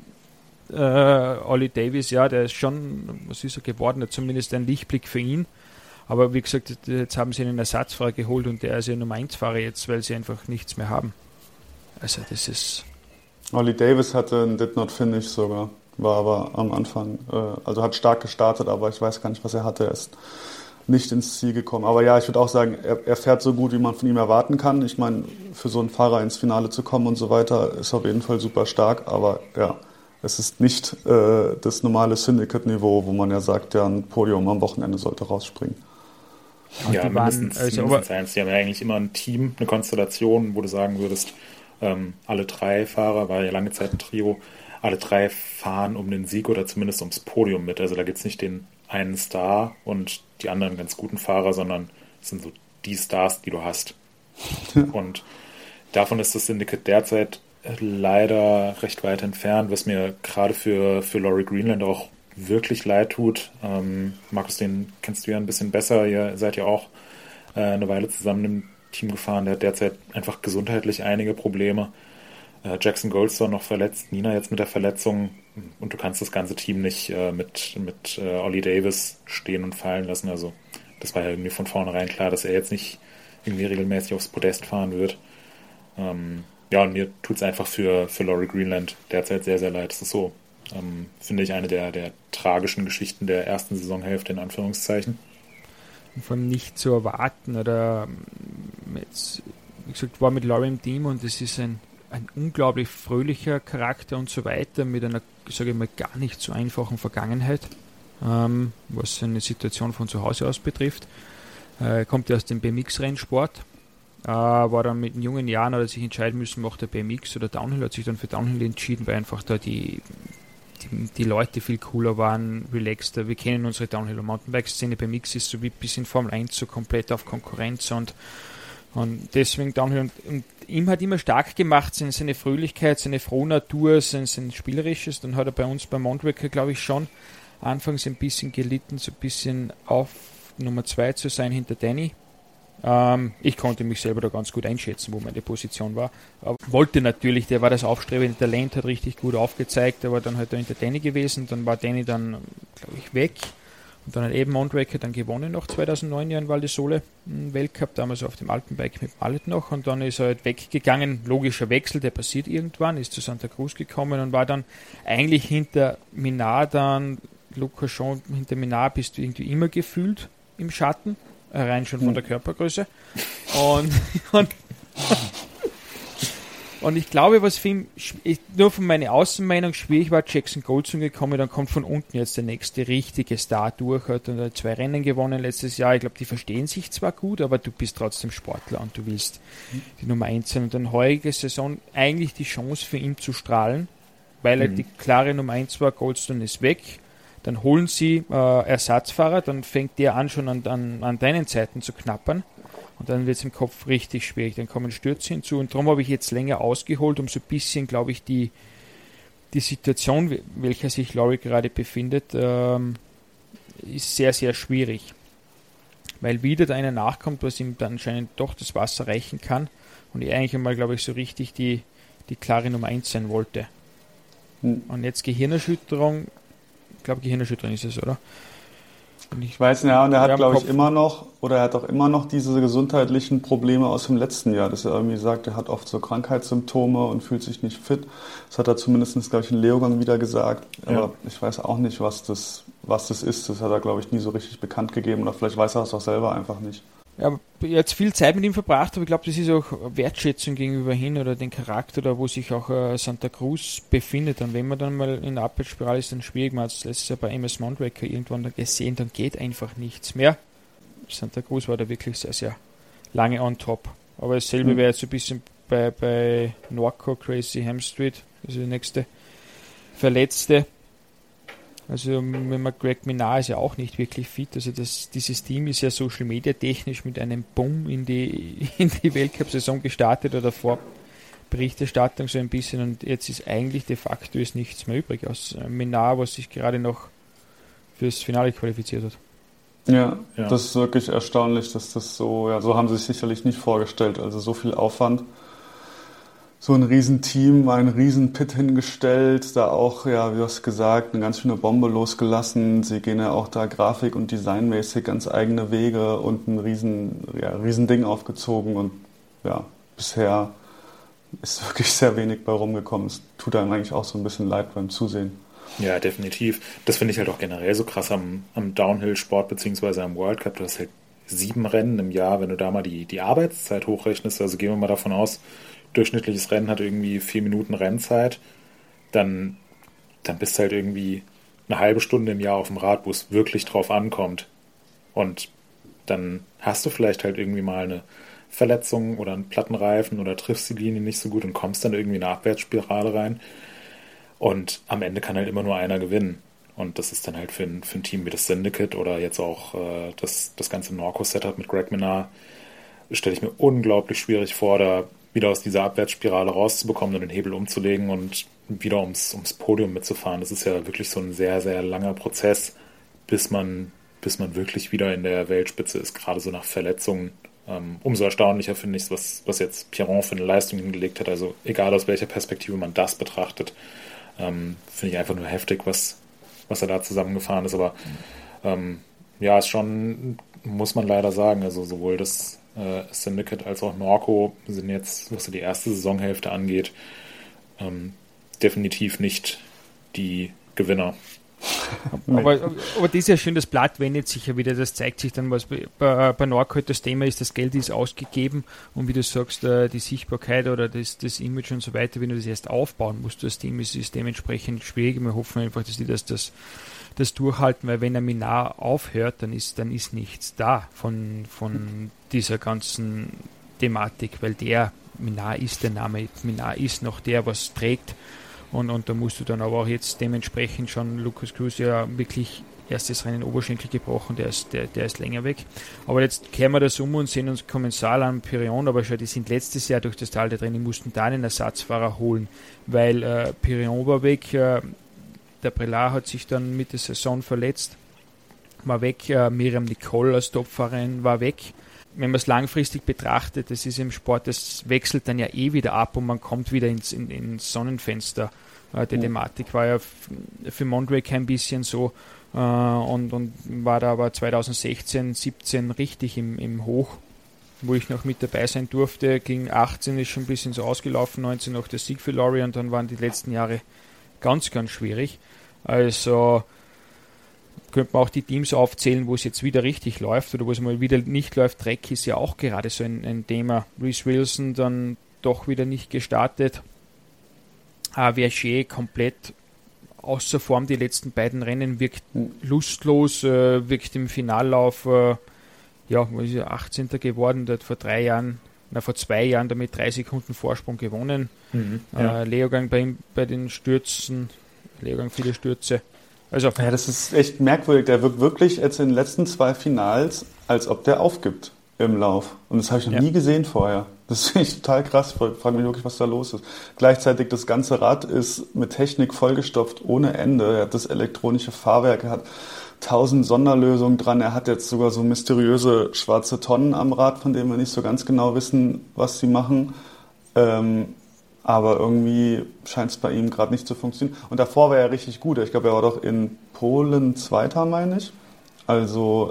Ollie Davis, ja, der ist schon, was ist er geworden, zumindest ein Lichtblick für ihn. Aber wie gesagt, jetzt haben sie einen Ersatzfahrer geholt und der ist ja Nummer 1-Fahrer jetzt, weil sie einfach nichts mehr haben. Also das ist... Ollie Davis hatte einen Did Not Finish sogar, war aber am Anfang, also hat stark gestartet, aber ich weiß gar nicht, was er hatte. Er ist nicht ins Ziel gekommen. Aber ja, ich würde auch sagen, er fährt so gut, wie man von ihm erwarten kann. Ich meine, für so einen Fahrer ins Finale zu kommen und so weiter, ist auf jeden Fall super stark, aber ja, es ist nicht das normale Syndicate-Niveau, wo man ja sagt, ja, ein Podium am Wochenende sollte rausspringen. Ja, mindestens eins. Die haben ja eigentlich immer ein Team, eine Konstellation, wo du sagen würdest, alle 3 Fahrer, war ja lange Zeit ein Trio, alle 3 fahren um den Sieg oder zumindest ums Podium mit. Also da gibt es nicht den einen Star und die anderen ganz guten Fahrer, sondern es sind so die Stars, die du hast. Und davon ist das Syndicate derzeit leider recht weit entfernt, was mir gerade für Laurie Greenland auch wirklich leid tut. Markus, den kennst du ja ein bisschen besser. Ihr seid ja auch eine Weile zusammen im Team gefahren. Der hat derzeit einfach gesundheitlich einige Probleme. Jackson Goldstone noch verletzt, Nina jetzt mit der Verletzung. Und du kannst das ganze Team nicht mit Ollie Davis stehen und fallen lassen. Also das war ja irgendwie von vornherein klar, dass er jetzt nicht irgendwie regelmäßig aufs Podest fahren wird. Ja, und mir tut es einfach für Laurie Greenland derzeit sehr, sehr leid. Das ist so, finde ich, eine der tragischen Geschichten der ersten Saisonhälfte, in Anführungszeichen. Von nicht zu erwarten, oder jetzt, wie gesagt, war mit Laurie im Team und es ist ein unglaublich fröhlicher Charakter und so weiter, mit einer, sage ich mal, gar nicht so einfachen Vergangenheit, was eine Situation von zu Hause aus betrifft. Kommt ja aus dem BMX-Rennsport. War dann mit den jungen Jahren, hat er sich entscheiden müssen, macht er BMX oder Downhill, hat sich dann für Downhill entschieden, weil einfach da die Leute viel cooler waren, relaxter. Wir kennen unsere Downhill- und Mountainbike-Szene. BMX ist so wie bis in Formel 1 so komplett auf Konkurrenz und deswegen Downhill. Und ihm hat immer stark gemacht seine Fröhlichkeit, seine frohe Natur, sein Spielerisches. Dann hat er bei uns beim Montreal, glaube ich, schon anfangs ein bisschen gelitten, so ein bisschen auf Nummer 2 zu sein hinter Danny. Ich konnte mich selber da ganz gut einschätzen, wo meine Position war. Wollte natürlich, der war das aufstrebende Talent, hat richtig gut aufgezeigt, der war dann halt hinter Danny gewesen, dann war Danny dann, glaube ich, weg. Und dann hat eben Mondraker dann gewonnen noch 2009 ja in Val di Sole, einen Weltcup, damals auf dem alten Bike mit Mallet noch, und dann ist er halt weggegangen, logischer Wechsel, der passiert irgendwann, ist zu Santa Cruz gekommen und war dann eigentlich hinter Minard dann, Luca schon, hinter Minard bist du irgendwie immer gefühlt im Schatten, rein schon von der Körpergröße. Und ich glaube, was für ihn, nur von meiner Außenmeinung schwierig war, Jackson Goldson gekommen, dann kommt von unten jetzt der nächste richtige Star durch, hat dann 2 Rennen gewonnen letztes Jahr. Ich glaube, die verstehen sich zwar gut, aber du bist trotzdem Sportler und du willst die Nummer 1 sein. Und dann heutige Saison eigentlich die Chance für ihn zu strahlen, weil er die klare Nummer 1 war, Goldson ist weg. Dann holen sie Ersatzfahrer, dann fängt der an, schon an deinen Zeiten zu knappern. Und dann wird es im Kopf richtig schwierig. Dann kommen Stürze hinzu. Und darum habe ich jetzt länger ausgeholt, um so ein bisschen, glaube ich, die Situation, welcher sich Laurie gerade befindet, ist sehr, sehr schwierig. Weil wieder da einer nachkommt, was ihm dann anscheinend doch das Wasser reichen kann. Und er eigentlich einmal, glaube ich, so richtig die klare Nummer 1 sein wollte. Und jetzt Gehirnerschütterung. Ich glaube, Gehirnerschütterung ist es, oder? Ich weiß nicht, ja, und er hat, glaube ich, immer noch diese gesundheitlichen Probleme aus dem letzten Jahr, dass er irgendwie sagt, er hat oft so Krankheitssymptome und fühlt sich nicht fit. Das hat er zumindest, glaube ich, in Leogang wieder gesagt. Aber ich weiß auch nicht, was das ist. Das hat er, glaube ich, nie so richtig bekannt gegeben. Oder vielleicht weiß er es auch selber einfach nicht. Ja, jetzt viel Zeit mit ihm verbracht, aber ich glaube, das ist auch Wertschätzung gegenüber hin oder den Charakter, da wo sich auch Santa Cruz befindet. Und wenn man dann mal in der Abwärtsspirale ist, dann schwierig. Man hat es letztes Jahr bei MS Mondraker irgendwann dann gesehen, dann geht einfach nichts mehr. Santa Cruz war da wirklich sehr, sehr lange on top. Aber dasselbe wäre jetzt so ein bisschen bei Norco, Crazy Hamstreet, also die nächste Verletzte. Also wenn man Greg Minnaar ist ja auch nicht wirklich fit, also dieses Team ist ja Social Media technisch mit einem Boom in die Weltcup-Saison gestartet oder Vorberichterstattung so ein bisschen, und jetzt ist eigentlich de facto ist nichts mehr übrig aus Minnaar, was sich gerade noch fürs Finale qualifiziert hat. Ja, das ist wirklich erstaunlich, dass das so haben sie sich sicherlich nicht vorgestellt, also so viel Aufwand. So ein Riesenteam, ein Riesen-Pit hingestellt, da auch, ja, wie du hast gesagt, eine ganz schöne Bombe losgelassen. Sie gehen ja auch da grafik- und designmäßig ganz eigene Wege und ein Riesending aufgezogen. Und ja, bisher ist wirklich sehr wenig bei rumgekommen. Es tut einem eigentlich auch so ein bisschen leid beim Zusehen. Ja, definitiv. Das finde ich halt auch generell so krass am Downhill-Sport beziehungsweise am World Cup. Du hast halt 7 Rennen im Jahr, wenn du da mal die Arbeitszeit hochrechnest. Also gehen wir mal davon aus, durchschnittliches Rennen hat irgendwie 4 Minuten Rennzeit, dann bist du halt irgendwie eine halbe Stunde im Jahr auf dem Rad, wo es wirklich drauf ankommt. Und dann hast du vielleicht halt irgendwie mal eine Verletzung oder einen Plattenreifen oder triffst die Linie nicht so gut und kommst dann irgendwie in eine Abwärtsspirale rein. Und am Ende kann halt immer nur einer gewinnen. Und das ist dann halt für ein Team wie das Syndicate oder jetzt auch das ganze Norco-Setup mit Greg Minnaar, stelle ich mir unglaublich schwierig vor, da wieder aus dieser Abwärtsspirale rauszubekommen und den Hebel umzulegen und wieder ums Podium mitzufahren. Das ist ja wirklich so ein sehr, sehr langer Prozess, bis man wirklich wieder in der Weltspitze ist, gerade so nach Verletzungen. Umso erstaunlicher finde ich es, was jetzt Pierron für eine Leistung hingelegt hat. Also egal aus welcher Perspektive man das betrachtet, finde ich einfach nur heftig, was er da zusammengefahren ist. Aber ist schon, muss man leider sagen, also sowohl das Syndicate als auch Norco sind jetzt, was so die erste Saisonhälfte angeht, definitiv nicht die Gewinner. Aber das ist ja schön, das Blatt wendet sich ja wieder, das zeigt sich dann, was bei Norco halt das Thema ist, das Geld ist ausgegeben und wie du sagst, die Sichtbarkeit oder das Image und so weiter, wenn du das erst aufbauen musst, das Team ist dementsprechend schwierig. Wir hoffen einfach, dass die das durchhalten, weil wenn ein Minnaar aufhört, dann ist nichts da von dieser ganzen Thematik, weil Minnaar ist der Name, Minnaar ist noch der, was trägt. Und da musst du dann aber auch jetzt dementsprechend schon, Lucas Cruz ja wirklich erstes Rennen Oberschenkel gebrochen, der ist länger weg. Aber jetzt kehren wir das um und sehen uns Commencal an, Pirion, aber schon, die sind letztes Jahr durch das Tal der Training, mussten da einen Ersatzfahrer holen, weil Pirion war weg, der Prellat hat sich dann mit der Saison verletzt, war weg, Miriam Nicole als Topfahrerin war weg. wenn man es langfristig betrachtet, das ist im Sport, das wechselt dann ja wieder ab und man kommt wieder ins Sonnenfenster. Die Thematik war ja für Mondrake ein bisschen so und war da aber 2016, 17 richtig im Hoch, wo ich noch mit dabei sein durfte. Gegen 18 ist schon ein bisschen so ausgelaufen, 19 noch der Sieg für Laurie und dann waren die letzten Jahre ganz, ganz schwierig. Also könnte man auch die Teams aufzählen, wo es jetzt wieder richtig läuft oder wo es mal wieder nicht läuft. Trek ist ja auch gerade so ein Thema. Reece Wilson dann doch wieder nicht gestartet. Vergier komplett außer Form die letzten beiden Rennen, wirkt lustlos, wirkt im Finallauf, 18. geworden, der hat vor 2 Jahren damit 3 Sekunden Vorsprung gewonnen. Leogang bei den Stürzen, Leogang viele Stürze. Also, ja, das ist echt merkwürdig. Der wirkt wirklich jetzt in den letzten 2 Finals, als ob der aufgibt im Lauf. Und das habe ich noch nie gesehen vorher. Das finde ich total krass. Ich frage mich wirklich, was da los ist. Gleichzeitig, das ganze Rad ist mit Technik vollgestopft ohne Ende. Er hat das elektronische Fahrwerk, er hat 1000 Sonderlösungen dran. Er hat jetzt sogar so mysteriöse schwarze Tonnen am Rad, von denen wir nicht so ganz genau wissen, was sie machen. Aber irgendwie scheint es bei ihm gerade nicht zu funktionieren. Und davor war er richtig gut. Ich glaube, er war doch in Polen Zweiter, meine ich. Also,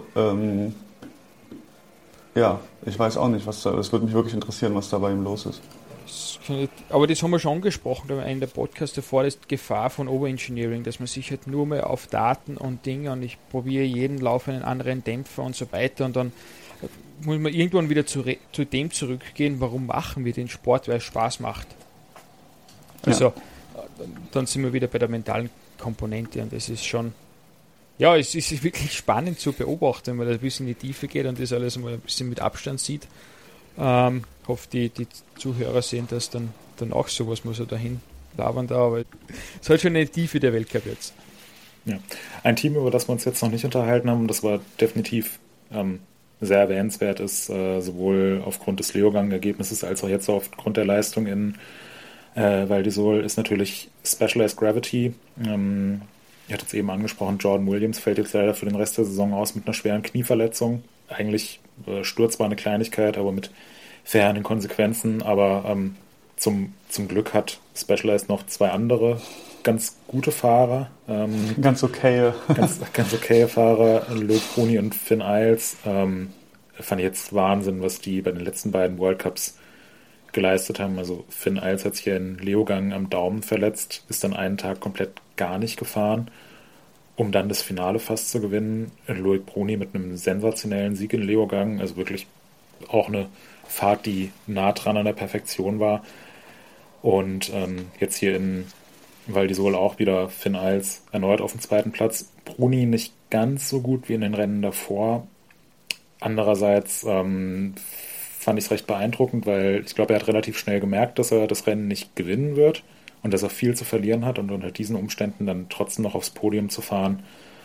ich weiß auch nicht, das würde mich wirklich interessieren, was da bei ihm los ist. Aber das haben wir schon angesprochen in der Podcast davor, das Gefahr von Overengineering, dass man sich halt nur mehr auf Daten und Dinge und ich probiere jeden Lauf einen anderen Dämpfer und so weiter und dann muss man irgendwann wieder zu dem zurückgehen, warum machen wir den Sport, weil es Spaß macht. Also dann sind wir wieder bei der mentalen Komponente und das ist schon, es ist wirklich spannend zu beobachten, wenn man da ein bisschen in die Tiefe geht und das alles mal ein bisschen mit Abstand sieht. Ich hoffe, die Zuhörer sehen das dann auch so, was man so dahin labern da, aber es hat schon eine Tiefe der Weltcup jetzt. Ja. Ein Team, über das wir uns jetzt noch nicht unterhalten haben, das war definitiv sehr erwähnenswert, ist sowohl aufgrund des Leogang-Ergebnisses als auch jetzt aufgrund der Leistung in Val d'Isole ist natürlich Specialized Gravity. Ich hatte es eben angesprochen, Jordan Williams fällt jetzt leider für den Rest der Saison aus mit einer schweren Knieverletzung. Eigentlich Sturz war eine Kleinigkeit, aber mit verheerenden Konsequenzen. Aber zum Glück hat Specialized noch 2 andere ganz gute Fahrer. Ganz okaye Fahrer, Loic Bruni und Finn Iles. Fand ich jetzt Wahnsinn, was die bei den letzten beiden World Cups geleistet haben. Also Finn Iles hat sich hier in Leogang am Daumen verletzt, ist dann einen Tag komplett gar nicht gefahren, um dann das Finale fast zu gewinnen. Loic Bruni mit einem sensationellen Sieg in Leogang, also wirklich auch eine Fahrt, die nah dran an der Perfektion war. Und jetzt hier in Val d'Isole auch wieder Finn Iles erneut auf dem 2. Platz. Bruni nicht ganz so gut wie in den Rennen davor. Andererseits fand ich es recht beeindruckend, weil ich glaube, er hat relativ schnell gemerkt, dass er das Rennen nicht gewinnen wird und dass er viel zu verlieren hat und unter diesen Umständen dann trotzdem noch aufs Podium zu fahren,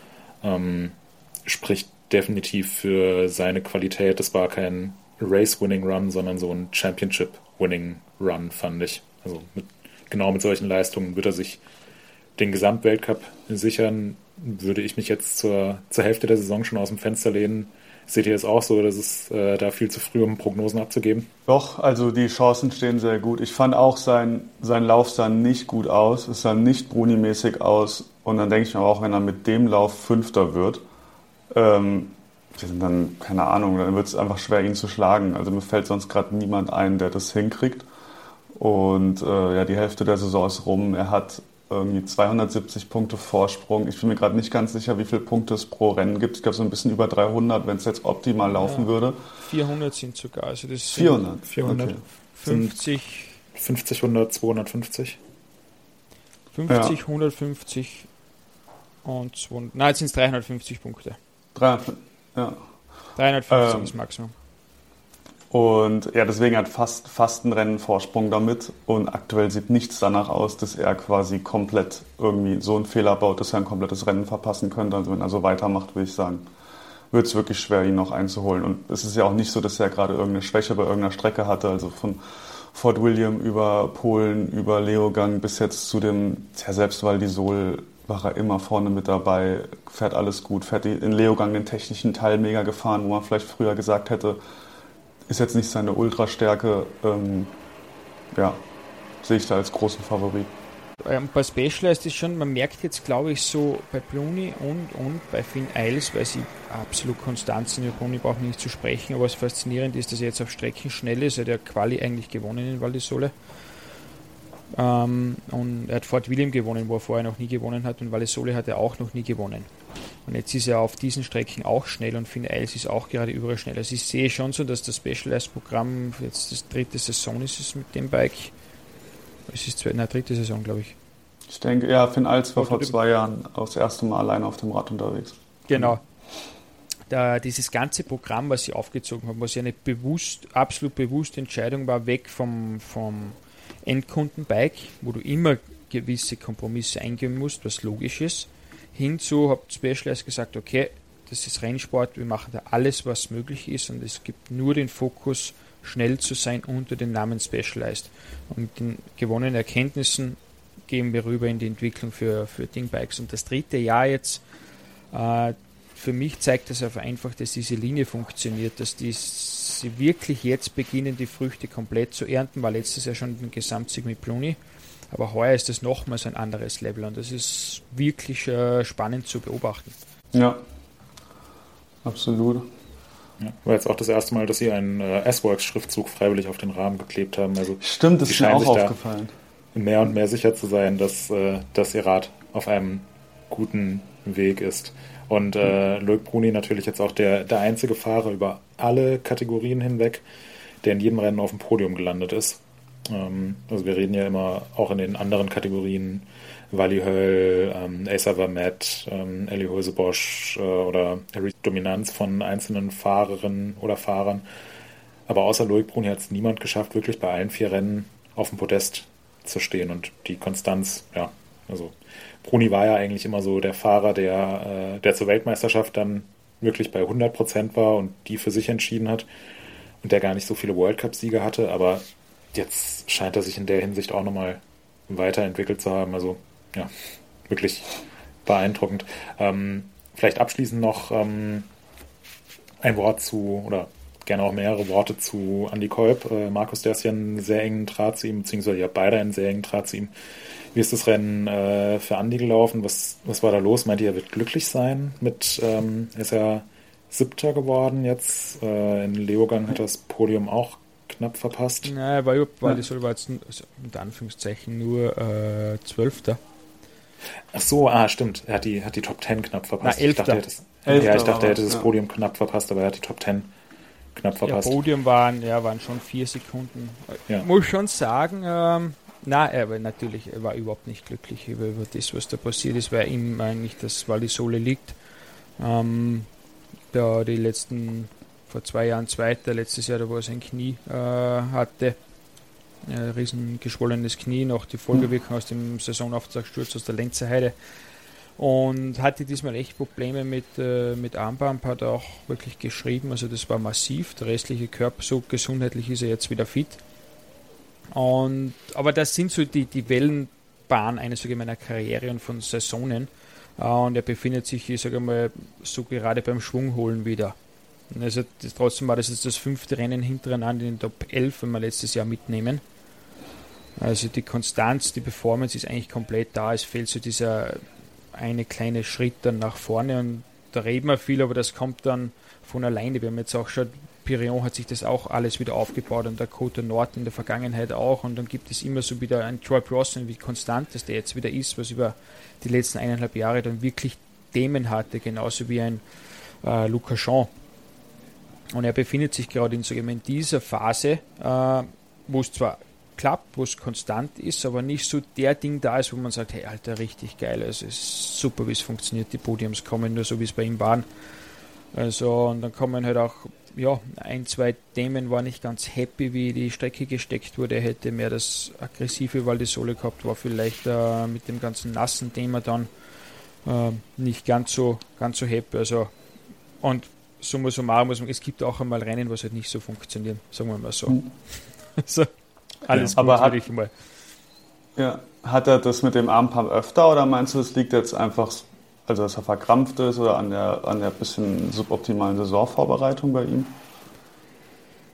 spricht definitiv für seine Qualität. Das war kein Race-Winning-Run, sondern so ein Championship-Winning-Run, fand ich. Also genau mit solchen Leistungen wird er sich den Gesamtweltcup sichern. Würde ich mich jetzt zur Hälfte der Saison schon aus dem Fenster lehnen. Seht ihr es auch so, dass es da viel zu früh, um Prognosen abzugeben? Doch, also die Chancen stehen sehr gut. Ich fand auch, sein Lauf sah nicht gut aus. Es sah nicht Bruni-mäßig aus. Und dann denke ich mir auch, wenn er mit dem Lauf Fünfter wird, dann, keine Ahnung, dann wird es einfach schwer, ihn zu schlagen. Also mir fällt sonst gerade niemand ein, der das hinkriegt. Und die Hälfte der Saison ist rum. Er hat irgendwie 270 Punkte Vorsprung. Ich bin mir gerade nicht ganz sicher, wie viele Punkte es pro Rennen gibt. Ich glaube, so ein bisschen über 300, wenn es jetzt optimal laufen würde. 400 sind sogar. Also das 400? 50. 50, 100, 250? 50, 150 und 200. Nein, jetzt sind es 350 Punkte. 350 ist das Maximum. Und ja, deswegen hat fast ein Rennen Vorsprung damit. Und aktuell sieht nichts danach aus, dass er quasi komplett irgendwie so einen Fehler baut, dass er ein komplettes Rennen verpassen könnte. Also wenn er so weitermacht, würde ich sagen, wird es wirklich schwer, ihn noch einzuholen. Und es ist ja auch nicht so, dass er gerade irgendeine Schwäche bei irgendeiner Strecke hatte. Also von Fort William über Polen, über Leogang bis jetzt zu dem, selbst Val d'Isole war er immer vorne mit dabei, fährt alles gut, fährt in Leogang den technischen Teil mega gefahren, wo man vielleicht früher gesagt hätte, ist jetzt nicht seine Ultrastärke. Sehe ich da als großen Favorit. Bei Specialized ist schon, man merkt jetzt, glaube ich, so bei Bruni und bei Finn Eils, weil sie absolut konstant sind. Über Bruni braucht man nicht zu sprechen, aber was faszinierend ist, dass er jetzt auf Strecken schnell ist. Er hat ja Quali eigentlich gewonnen in Val di Sole. Und er hat Fort William gewonnen, wo er vorher noch nie gewonnen hat, und Val di Sole hat er auch noch nie gewonnen. Und jetzt ist er auf diesen Strecken auch schnell und Finn Eils ist auch gerade überall schnell. Also ich sehe schon so, dass das Specialized-Programm jetzt das 3. Saison ist mit dem Bike. Es ist 3. Saison, glaube ich. Ich denke, ja, Finn Eils war vor 2 Jahren auch das erste Mal alleine auf dem Rad unterwegs. Genau. Dieses ganze Programm, was sie aufgezogen haben, was ja eine absolut bewusste Entscheidung war, weg vom Endkundenbike, wo du immer gewisse Kompromisse eingehen musst, was logisch ist, hinzu hat Specialized gesagt, okay, das ist Rennsport, wir machen da alles, was möglich ist, und es gibt nur den Fokus, schnell zu sein unter dem Namen Specialized. Und mit den gewonnenen Erkenntnissen gehen wir rüber in die Entwicklung für Dingbikes. Und das 3. Jahr jetzt, für mich zeigt das einfach, dass diese Linie funktioniert, dass sie wirklich jetzt beginnen, die Früchte komplett zu ernten, war letztes Jahr schon ein Gesamtsieg mit Bruni, aber heuer ist das nochmals ein anderes Level, und das ist wirklich spannend zu beobachten. Ja, absolut. Ja, war jetzt auch das erste Mal, dass sie einen S-Works-Schriftzug freiwillig auf den Rahmen geklebt haben. Also stimmt, das ist mir auch aufgefallen. Mehr und mehr sicher zu sein, dass ihr Rad auf einem guten Weg ist. Und Loic Bruni natürlich jetzt auch der einzige Fahrer über alle Kategorien hinweg, der in jedem Rennen auf dem Podium gelandet ist. Also wir reden ja immer auch in den anderen Kategorien Wally Höll, Acer Vermette, Ellie Hoese-Bosch oder Dominanz von einzelnen Fahrerinnen oder Fahrern. Aber außer Loic Bruni hat es niemand geschafft, wirklich bei allen 4 Rennen auf dem Podest zu stehen. Und die Konstanz, ja, also Bruni war ja eigentlich immer so der Fahrer, der zur Weltmeisterschaft dann wirklich bei 100% war und die für sich entschieden hat und der gar nicht so viele World Cup-Siege hatte. Aber jetzt scheint er sich in der Hinsicht auch nochmal weiterentwickelt zu haben. Also ja, wirklich beeindruckend. Vielleicht abschließend noch ein Wort zu, oder gerne auch mehrere Worte zu Andy Kolb. Markus, der ist ja einen sehr engen Draht zu ihm, beziehungsweise ja beide einen sehr engen Draht zu ihm. Wie ist das Rennen für Andy gelaufen? Was war da los? Meint ihr, er wird glücklich sein? Ist ja 7. geworden jetzt. In Leogang hat das Podium auch knapp verpasst. Nein, war jetzt mit Anführungszeichen nur 12. Ach so, stimmt. Er hat die Top 10 knapp verpasst. 11. Ich dachte, er hätte das Podium knapp verpasst, aber er hat die Top 10 knapp verpasst. Ja, Podium waren schon 4 Sekunden. Ja. Ich muss schon sagen, er war überhaupt nicht glücklich über das, was da passiert ist, weil ihm eigentlich das Val di Sole liegt. Die letzten, vor 2 Jahren Zweiter, letztes Jahr, da wo er sein Knie hatte, ein riesen geschwollenes Knie, noch die Folgewirkung aus dem Saisonauftaktsturz aus der Lenzer Heide, und hatte diesmal echt Probleme mit Armband, hat er auch wirklich geschrieben, also das war massiv, der restliche Körper, so gesundheitlich ist er jetzt wieder fit. Aber das sind so die Wellenbahn meiner Karriere und von Saisonen, und er befindet sich, ich sage mal, so gerade beim Schwungholen wieder. Also trotzdem war das jetzt das 5. Rennen hintereinander in den Top 11, wenn wir letztes Jahr mitnehmen. Also die Konstanz, die Performance ist eigentlich komplett da. Es fehlt so dieser eine kleine Schritt dann nach vorne, und da reden wir viel, aber das kommt dann von alleine. Wir haben jetzt auch schon, Pirion hat sich das auch alles wieder aufgebaut, und der Dakota Norton in der Vergangenheit auch, und dann gibt es immer so wieder einen Troy Brosnan, wie konstant das der jetzt wieder ist, was über die letzten 1,5 Jahre dann wirklich Themen hatte, genauso wie ein Lucas Jean. Und er befindet sich gerade in dieser Phase, wo es zwar klappt, wo es konstant ist, aber nicht so der Ding da ist, wo man sagt, hey Alter, richtig geil, also es ist super, wie es funktioniert, die Podiums kommen nur so, wie es bei ihm waren. Also, und dann kommen halt auch, 1-2 Themen, war nicht ganz happy, wie die Strecke gesteckt wurde, er hätte mehr das aggressive Val di Sole gehabt, war vielleicht mit dem ganzen nassen Thema dann nicht ganz so happy, also, und summa summarum, es gibt auch einmal Rennen, was halt nicht so funktionieren, sagen wir mal so. So, alles gut, würde ich mal. Ja, hat er das mit dem Armpump öfter, oder meinst du, es liegt jetzt einfach, also dass er verkrampft ist, oder an der bisschen suboptimalen Saisonvorbereitung bei ihm?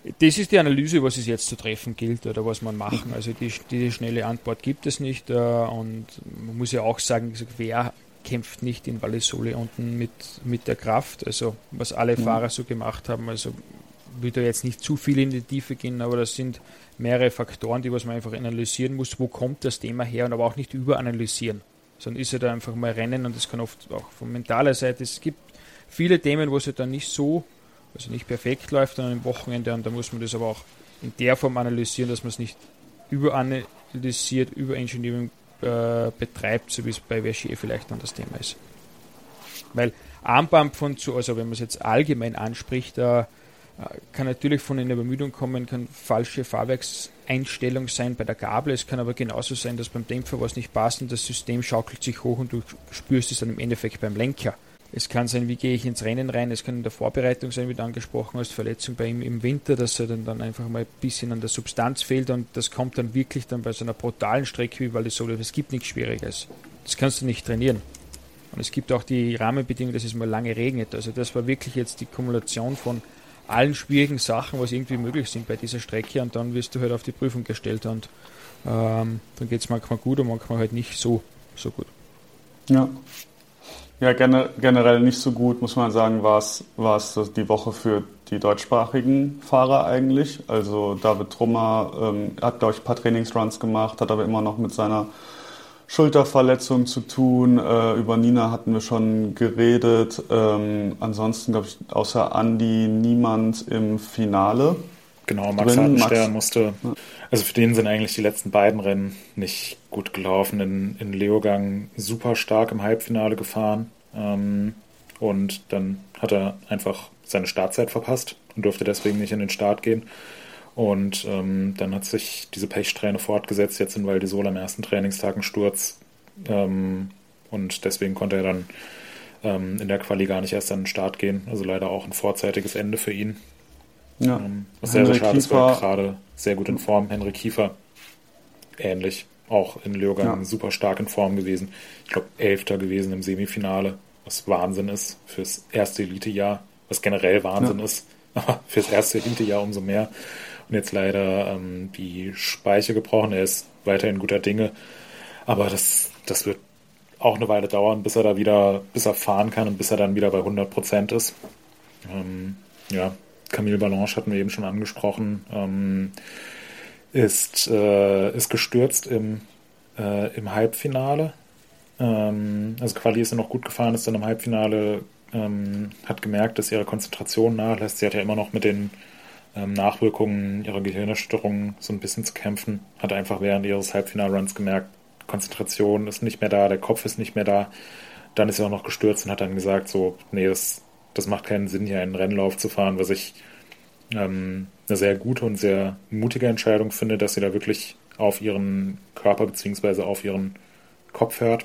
Das ist die Analyse, was es jetzt zu treffen gilt oder was man machen. Also die schnelle Antwort gibt es nicht. Und man muss ja auch sagen, wer kämpft nicht in Val di Sole unten mit der Kraft. Also was alle Fahrer so gemacht haben. Also will da jetzt nicht zu viel in die Tiefe gehen, aber das sind mehrere Faktoren, die was man einfach analysieren muss. Wo kommt das Thema her? Und aber auch nicht überanalysieren. Sondern ist ja da einfach mal Rennen und das kann oft auch von mentaler Seite. Es gibt viele Themen, wo es ja dann nicht so, also nicht perfekt läuft an einem Wochenende, und da muss man das aber auch in der Form analysieren, dass man es nicht überanalysiert, Überengineering betreibt, so wie es bei Vergier vielleicht dann das Thema ist. Weil Armband also wenn man es jetzt allgemein anspricht, kann natürlich von einer Übermüdung kommen, kann falsche Fahrwerkseinstellung sein bei der Gabel, es kann aber genauso sein, dass beim Dämpfer was nicht passt und das System schaukelt sich hoch und du spürst es dann im Endeffekt beim Lenker. Es kann sein, wie gehe ich ins Rennen rein, es kann in der Vorbereitung sein, wie du angesprochen hast, Verletzung bei ihm im Winter, dass er dann einfach mal ein bisschen an der Substanz fehlt, und das kommt dann wirklich dann bei so einer brutalen Strecke wie Val di Sole. Es gibt nichts Schwieriges. Das kannst du nicht trainieren. Und es gibt auch die Rahmenbedingungen, dass es mal lange regnet. Also das war wirklich jetzt die Kumulation von allen schwierigen Sachen, was irgendwie möglich sind bei dieser Strecke, und dann wirst du halt auf die Prüfung gestellt, und dann geht es manchmal gut und manchmal halt nicht so gut. Ja, generell nicht so gut, muss man sagen, war es die Woche für die deutschsprachigen Fahrer eigentlich. Also David Trummer hat, glaube ich, ein paar Trainingsruns gemacht, hat aber immer noch mit seiner Schulterverletzung zu tun. Über Nina hatten wir schon geredet. Ansonsten, glaube ich, außer Andi niemand im Finale. Genau, Max Hartenstern musste, also für den sind eigentlich die letzten beiden Rennen nicht gut gelaufen. In Leogang super stark im Halbfinale gefahren, und dann hat er einfach seine Startzeit verpasst und durfte deswegen nicht in den Start gehen. Und dann hat sich diese Pechsträhne fortgesetzt, jetzt in Val di Sole am ersten Trainingstag ein Sturz, und deswegen konnte er dann in der Quali gar nicht erst an den Start gehen. Also leider auch ein vorzeitiges Ende für ihn. Ja. Was sehr, sehr schade ist, war gerade sehr gut in Form. Henrik Kiefer ähnlich, auch in Leogang super stark in Form gewesen. Ich glaube 11. gewesen im Semifinale, was Wahnsinn ist fürs erste Elitejahr, was generell Wahnsinn ist, aber fürs erste Elitejahr umso mehr. Und jetzt leider die Speiche gebrochen. Er ist weiterhin guter Dinge, aber das wird auch eine Weile dauern, bis er fahren kann und bis er dann wieder bei 100% ist. Camille Balanche hatten wir eben schon angesprochen, ist gestürzt im Halbfinale. Also Quali ist er noch gut gefahren, ist dann im Halbfinale, hat gemerkt, dass ihre Konzentration nachlässt. Sie hat ja immer noch mit den Nachwirkungen ihrer Gehirnerschütterung so ein bisschen zu kämpfen. Hat einfach während ihres Halbfinalruns gemerkt, Konzentration ist nicht mehr da, der Kopf ist nicht mehr da. Dann ist er auch noch gestürzt und hat dann gesagt, so, nee, das macht keinen Sinn, hier einen Rennlauf zu fahren, was ich eine sehr gute und sehr mutige Entscheidung finde, dass sie da wirklich auf ihren Körper bzw. auf ihren Kopf hört.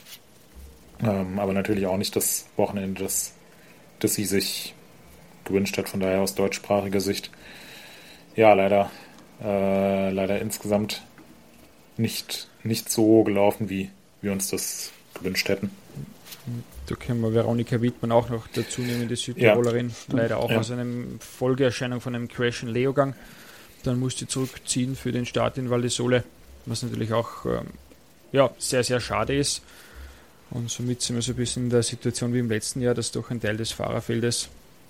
Aber natürlich auch nicht das Wochenende, das sie sich gewünscht hat, von daher aus deutschsprachiger Sicht. Ja, leider insgesamt nicht so gelaufen, wie wir uns das gewünscht hätten. Da können wir Veronika Wittmann auch noch dazu nehmen, die Südtirolerin, leider auch aus einer Folgeerscheinung von einem Crash in Leogang. Dann musste sie zurückziehen für den Start in Val di Sole, was natürlich auch sehr, sehr schade ist. Und somit sind wir so ein bisschen in der Situation wie im letzten Jahr, dass doch ein Teil des Fahrerfeldes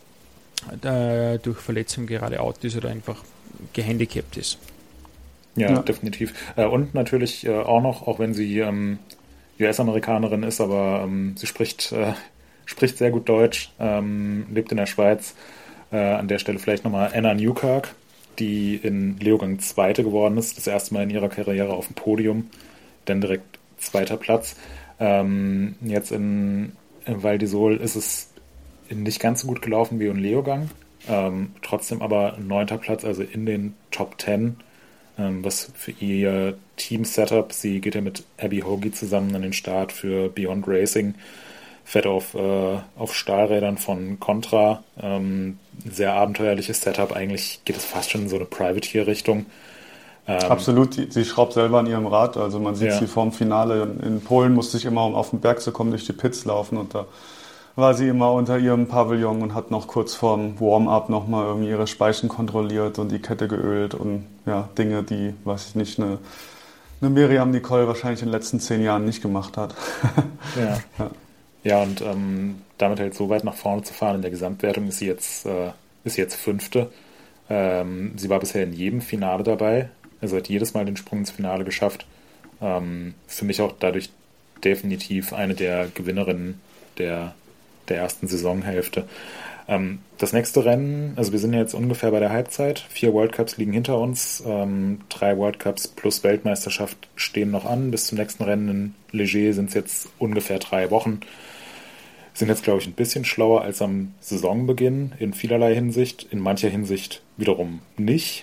durch Verletzung gerade out ist oder einfach gehandicapt ist. Ja, definitiv. Und natürlich auch noch, auch wenn sie US-Amerikanerin ist, aber sie spricht sehr gut Deutsch, lebt in der Schweiz. An der Stelle vielleicht nochmal Anna Newkirk, die in Leogang Zweite geworden ist, das erste Mal in ihrer Karriere auf dem Podium, dann direkt zweiter Platz. Jetzt in Val di Sole ist es nicht ganz so gut gelaufen wie in Leogang, trotzdem aber 9. Platz, also in den Top 10, was für ihr Team-Setup, sie geht ja mit Abby Hoagie zusammen an den Start für Beyond Racing, fährt auf Stahlrädern von Contra, sehr abenteuerliches Setup, eigentlich geht es fast schon in so eine Privateer-Richtung. Absolut, sie schraubt selber an ihrem Rad, also man sieht sie vorm Finale in Polen, musste sich immer, um auf den Berg zu kommen, durch die Pits laufen, und da war sie immer unter ihrem Pavillon und hat noch kurz vorm Warm-up nochmal irgendwie ihre Speichen kontrolliert und die Kette geölt und ja, Dinge, die, weiß ich nicht, eine Miriam Nicole wahrscheinlich in den letzten 10 Jahren nicht gemacht hat. Ja, und damit halt so weit nach vorne zu fahren in der Gesamtwertung ist sie jetzt Fünfte. Sie war bisher in jedem Finale dabei, also hat jedes Mal den Sprung ins Finale geschafft. Für mich auch dadurch definitiv eine der Gewinnerinnen der ersten Saisonhälfte. Das nächste Rennen, also wir sind ja jetzt ungefähr bei der Halbzeit. 4 World Cups liegen hinter uns. 3 World Cups plus Weltmeisterschaft stehen noch an. Bis zum nächsten Rennen in Leger sind es jetzt ungefähr 3 Wochen. Sind jetzt, glaube ich, ein bisschen schlauer als am Saisonbeginn in vielerlei Hinsicht. In mancher Hinsicht wiederum nicht.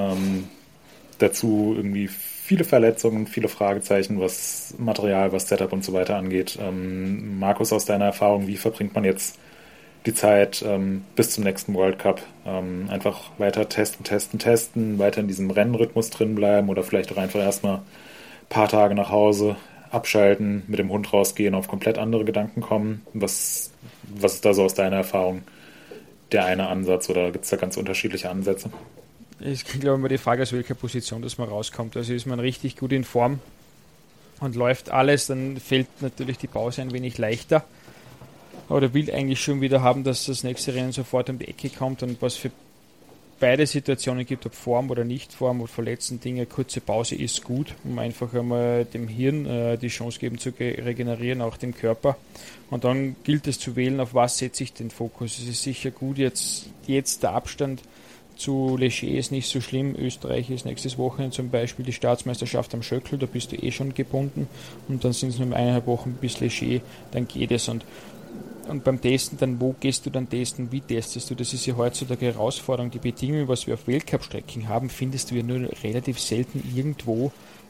Dazu irgendwie viele Verletzungen, viele Fragezeichen, was Material, was Setup und so weiter angeht. Markus, aus deiner Erfahrung, wie verbringt man jetzt die Zeit bis zum nächsten World Cup? Einfach weiter testen, weiter in diesem Rennrhythmus drin bleiben oder vielleicht auch einfach erstmal ein paar Tage nach Hause abschalten, mit dem Hund rausgehen, auf komplett andere Gedanken kommen. Was ist da so aus deiner Erfahrung der eine Ansatz oder gibt es da ganz unterschiedliche Ansätze? Ich glaube immer die Frage, aus welcher Position dass man rauskommt. Also ist man richtig gut in Form und läuft alles, dann fällt natürlich die Pause ein wenig leichter. Oder will eigentlich schon wieder haben, dass das nächste Rennen sofort um die Ecke kommt und was für beide Situationen gibt, ob Form oder nicht Form oder verletzten Dinge, kurze Pause ist gut, um einfach einmal dem Hirn die Chance geben zu regenerieren, auch dem Körper. Und dann gilt es zu wählen, auf was setze ich den Fokus. Es ist sicher gut, jetzt der Abstand zu Leger ist nicht so schlimm. Österreich ist nächstes Wochenende zum Beispiel die Staatsmeisterschaft am Schöckl, da bist du schon gebunden und dann sind es nur 1,5 Wochen bis Leger, dann geht es. Und beim Testen, dann wo gehst du dann testen, wie testest du? Das ist ja heutzutage eine Herausforderung. Die Bedingungen, was wir auf Weltcup-Strecken haben, findest du ja nur relativ selten irgendwo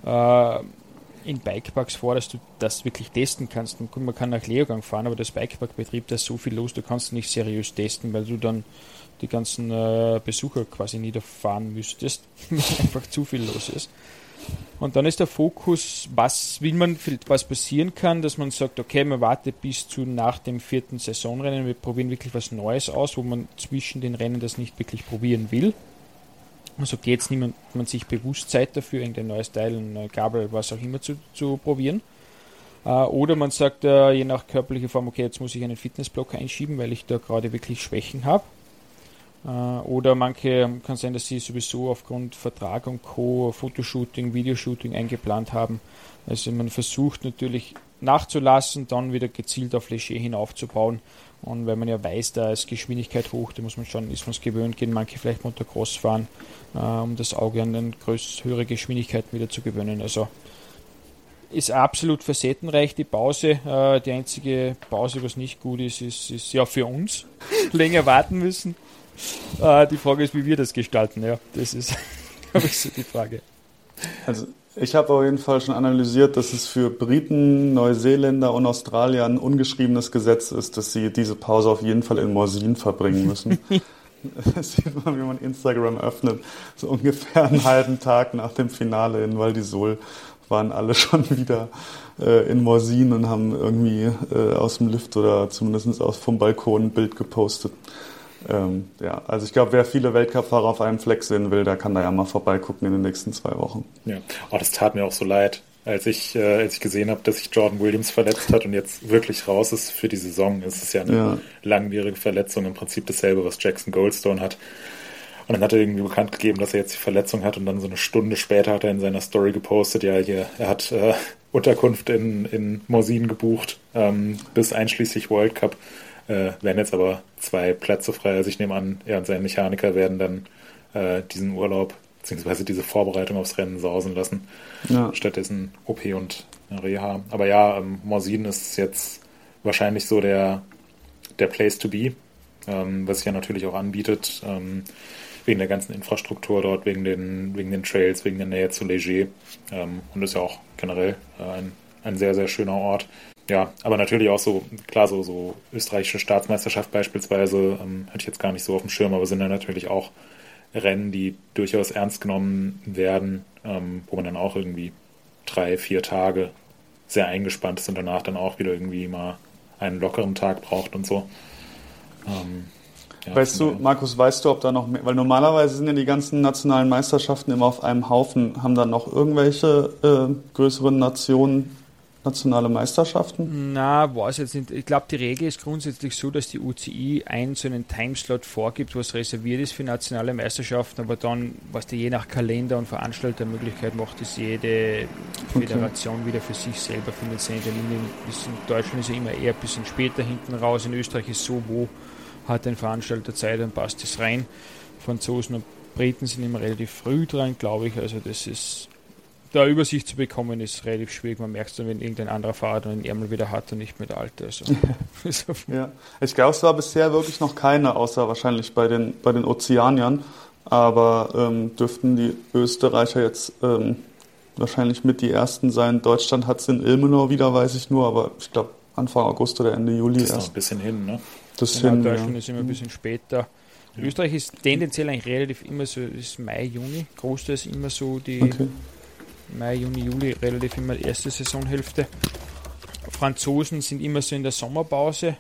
in Bikeparks vor, dass du das wirklich testen kannst. Man kann nach Leogang fahren, aber das Bikepark-Betrieb, da ist so viel los, du kannst nicht seriös testen, weil du dann die ganzen Besucher quasi niederfahren müsstest, weil einfach zu viel los ist. Und dann ist der Fokus, was passieren kann, dass man sagt, okay, man wartet bis zu nach dem 4. Saisonrennen, wir probieren wirklich was Neues aus, wo man zwischen den Rennen das nicht wirklich probieren will. Also jetzt nimmt man sich bewusst Zeit dafür, irgendein neues Teil, eine Gabel, was auch immer zu probieren. Oder man sagt, je nach körperlicher Form, okay, jetzt muss ich einen Fitnessblock einschieben, weil ich da gerade wirklich Schwächen habe. Oder manche, kann sein, dass sie sowieso aufgrund Vertrag und Co. Fotoshooting, Videoshooting eingeplant haben. Also man versucht natürlich nachzulassen, dann wieder gezielt auf Leger hinaufzubauen. Und weil man ja weiß, da ist Geschwindigkeit hoch, da muss man schon, ist man es gewöhnt, gehen manche vielleicht Motocross fahren, um das Auge an den höhere Geschwindigkeiten wieder zu gewöhnen. Also ist absolut facettenreich die Pause. Die einzige Pause, was nicht gut ist ja für uns länger warten müssen. Die Frage ist, wie wir das gestalten. Ja, das ist, glaube ich, so die Frage. Also ich habe auf jeden Fall schon analysiert, dass es für Briten, Neuseeländer und Australier ein ungeschriebenes Gesetz ist, dass sie diese Pause auf jeden Fall in Morzine verbringen müssen. Das sieht man, wie man Instagram öffnet. So ungefähr einen halben Tag nach dem Finale in Val d'Isole waren alle schon wieder in Morzine und haben irgendwie aus dem Lift oder zumindest vom Balkon ein Bild gepostet. Ja, also ich glaube, wer viele Weltcup-Fahrer auf einem Fleck sehen will, der kann da ja mal vorbeigucken in den nächsten 2 Wochen. Ja, das tat mir auch so leid, als ich gesehen habe, dass sich Jordan Williams verletzt hat und jetzt wirklich raus ist für die Saison. Es ist ja eine langwierige Verletzung, im Prinzip dasselbe, was Jackson Goldstone hat. Und dann hat er irgendwie bekannt gegeben, dass er jetzt die Verletzung hat und dann so eine Stunde später hat er in seiner Story gepostet, ja, hier, er hat Unterkunft in Morzine gebucht, bis einschließlich World Cup. Werden jetzt aber 2 Plätze frei. Also ich nehme an, er und sein Mechaniker werden dann diesen Urlaub bzw. diese Vorbereitung aufs Rennen sausen lassen. Ja. Stattdessen OP und Reha. Aber ja, Morzine ist jetzt wahrscheinlich so der Place to be, was sich ja natürlich auch anbietet, wegen der ganzen Infrastruktur dort, wegen den Trails, wegen der Nähe zu Leger. Und ist ja auch generell ein sehr, sehr schöner Ort. Ja, aber natürlich auch so, klar, so österreichische Staatsmeisterschaft beispielsweise, hatte ich jetzt gar nicht so auf dem Schirm, aber sind dann natürlich auch Rennen, die durchaus ernst genommen werden, wo man dann auch irgendwie 3-4 Tage sehr eingespannt ist und danach dann auch wieder irgendwie mal einen lockeren Tag braucht und so. Markus, weißt du, ob da noch mehr, weil normalerweise sind ja die ganzen nationalen Meisterschaften immer auf einem Haufen, haben da noch irgendwelche größeren Nationen nationale Meisterschaften? Na, weiß jetzt nicht. Ich glaube, die Regel ist grundsätzlich so, dass die UCI so einen Timeslot vorgibt, was reserviert ist für nationale Meisterschaften, aber dann, was die je nach Kalender und Veranstaltermöglichkeit macht, ist jede Föderation wieder für sich selber, findet seine Termine. In Deutschland ist ja immer eher ein bisschen später hinten raus, in Österreich ist so, wo hat ein Veranstalter Zeit, dann passt es rein. Franzosen und Briten sind immer relativ früh dran, glaube ich, also das ist da Übersicht zu bekommen, ist relativ schwierig. Man merkt es dann, wenn irgendein anderer Fahrer dann den Ärmel wieder hat und nicht mit alt. Also. Ja. Ich glaube, es war bisher wirklich noch keine, außer wahrscheinlich bei den Ozeaniern. Aber dürften die Österreicher jetzt wahrscheinlich mit die ersten sein. Deutschland hat es in Ilmenau wieder, weiß ich nur, aber ich glaube Anfang August oder Ende Juli erst. Das ist noch ein bisschen hin, ne? Deutschland ist immer ein bisschen später. Ja. Österreich ist tendenziell eigentlich relativ immer so, ist Mai, Juni. Großteils immer so die Mai, Juni, Juli, relativ immer die erste Saisonhälfte. Franzosen sind immer so in der Sommerpause,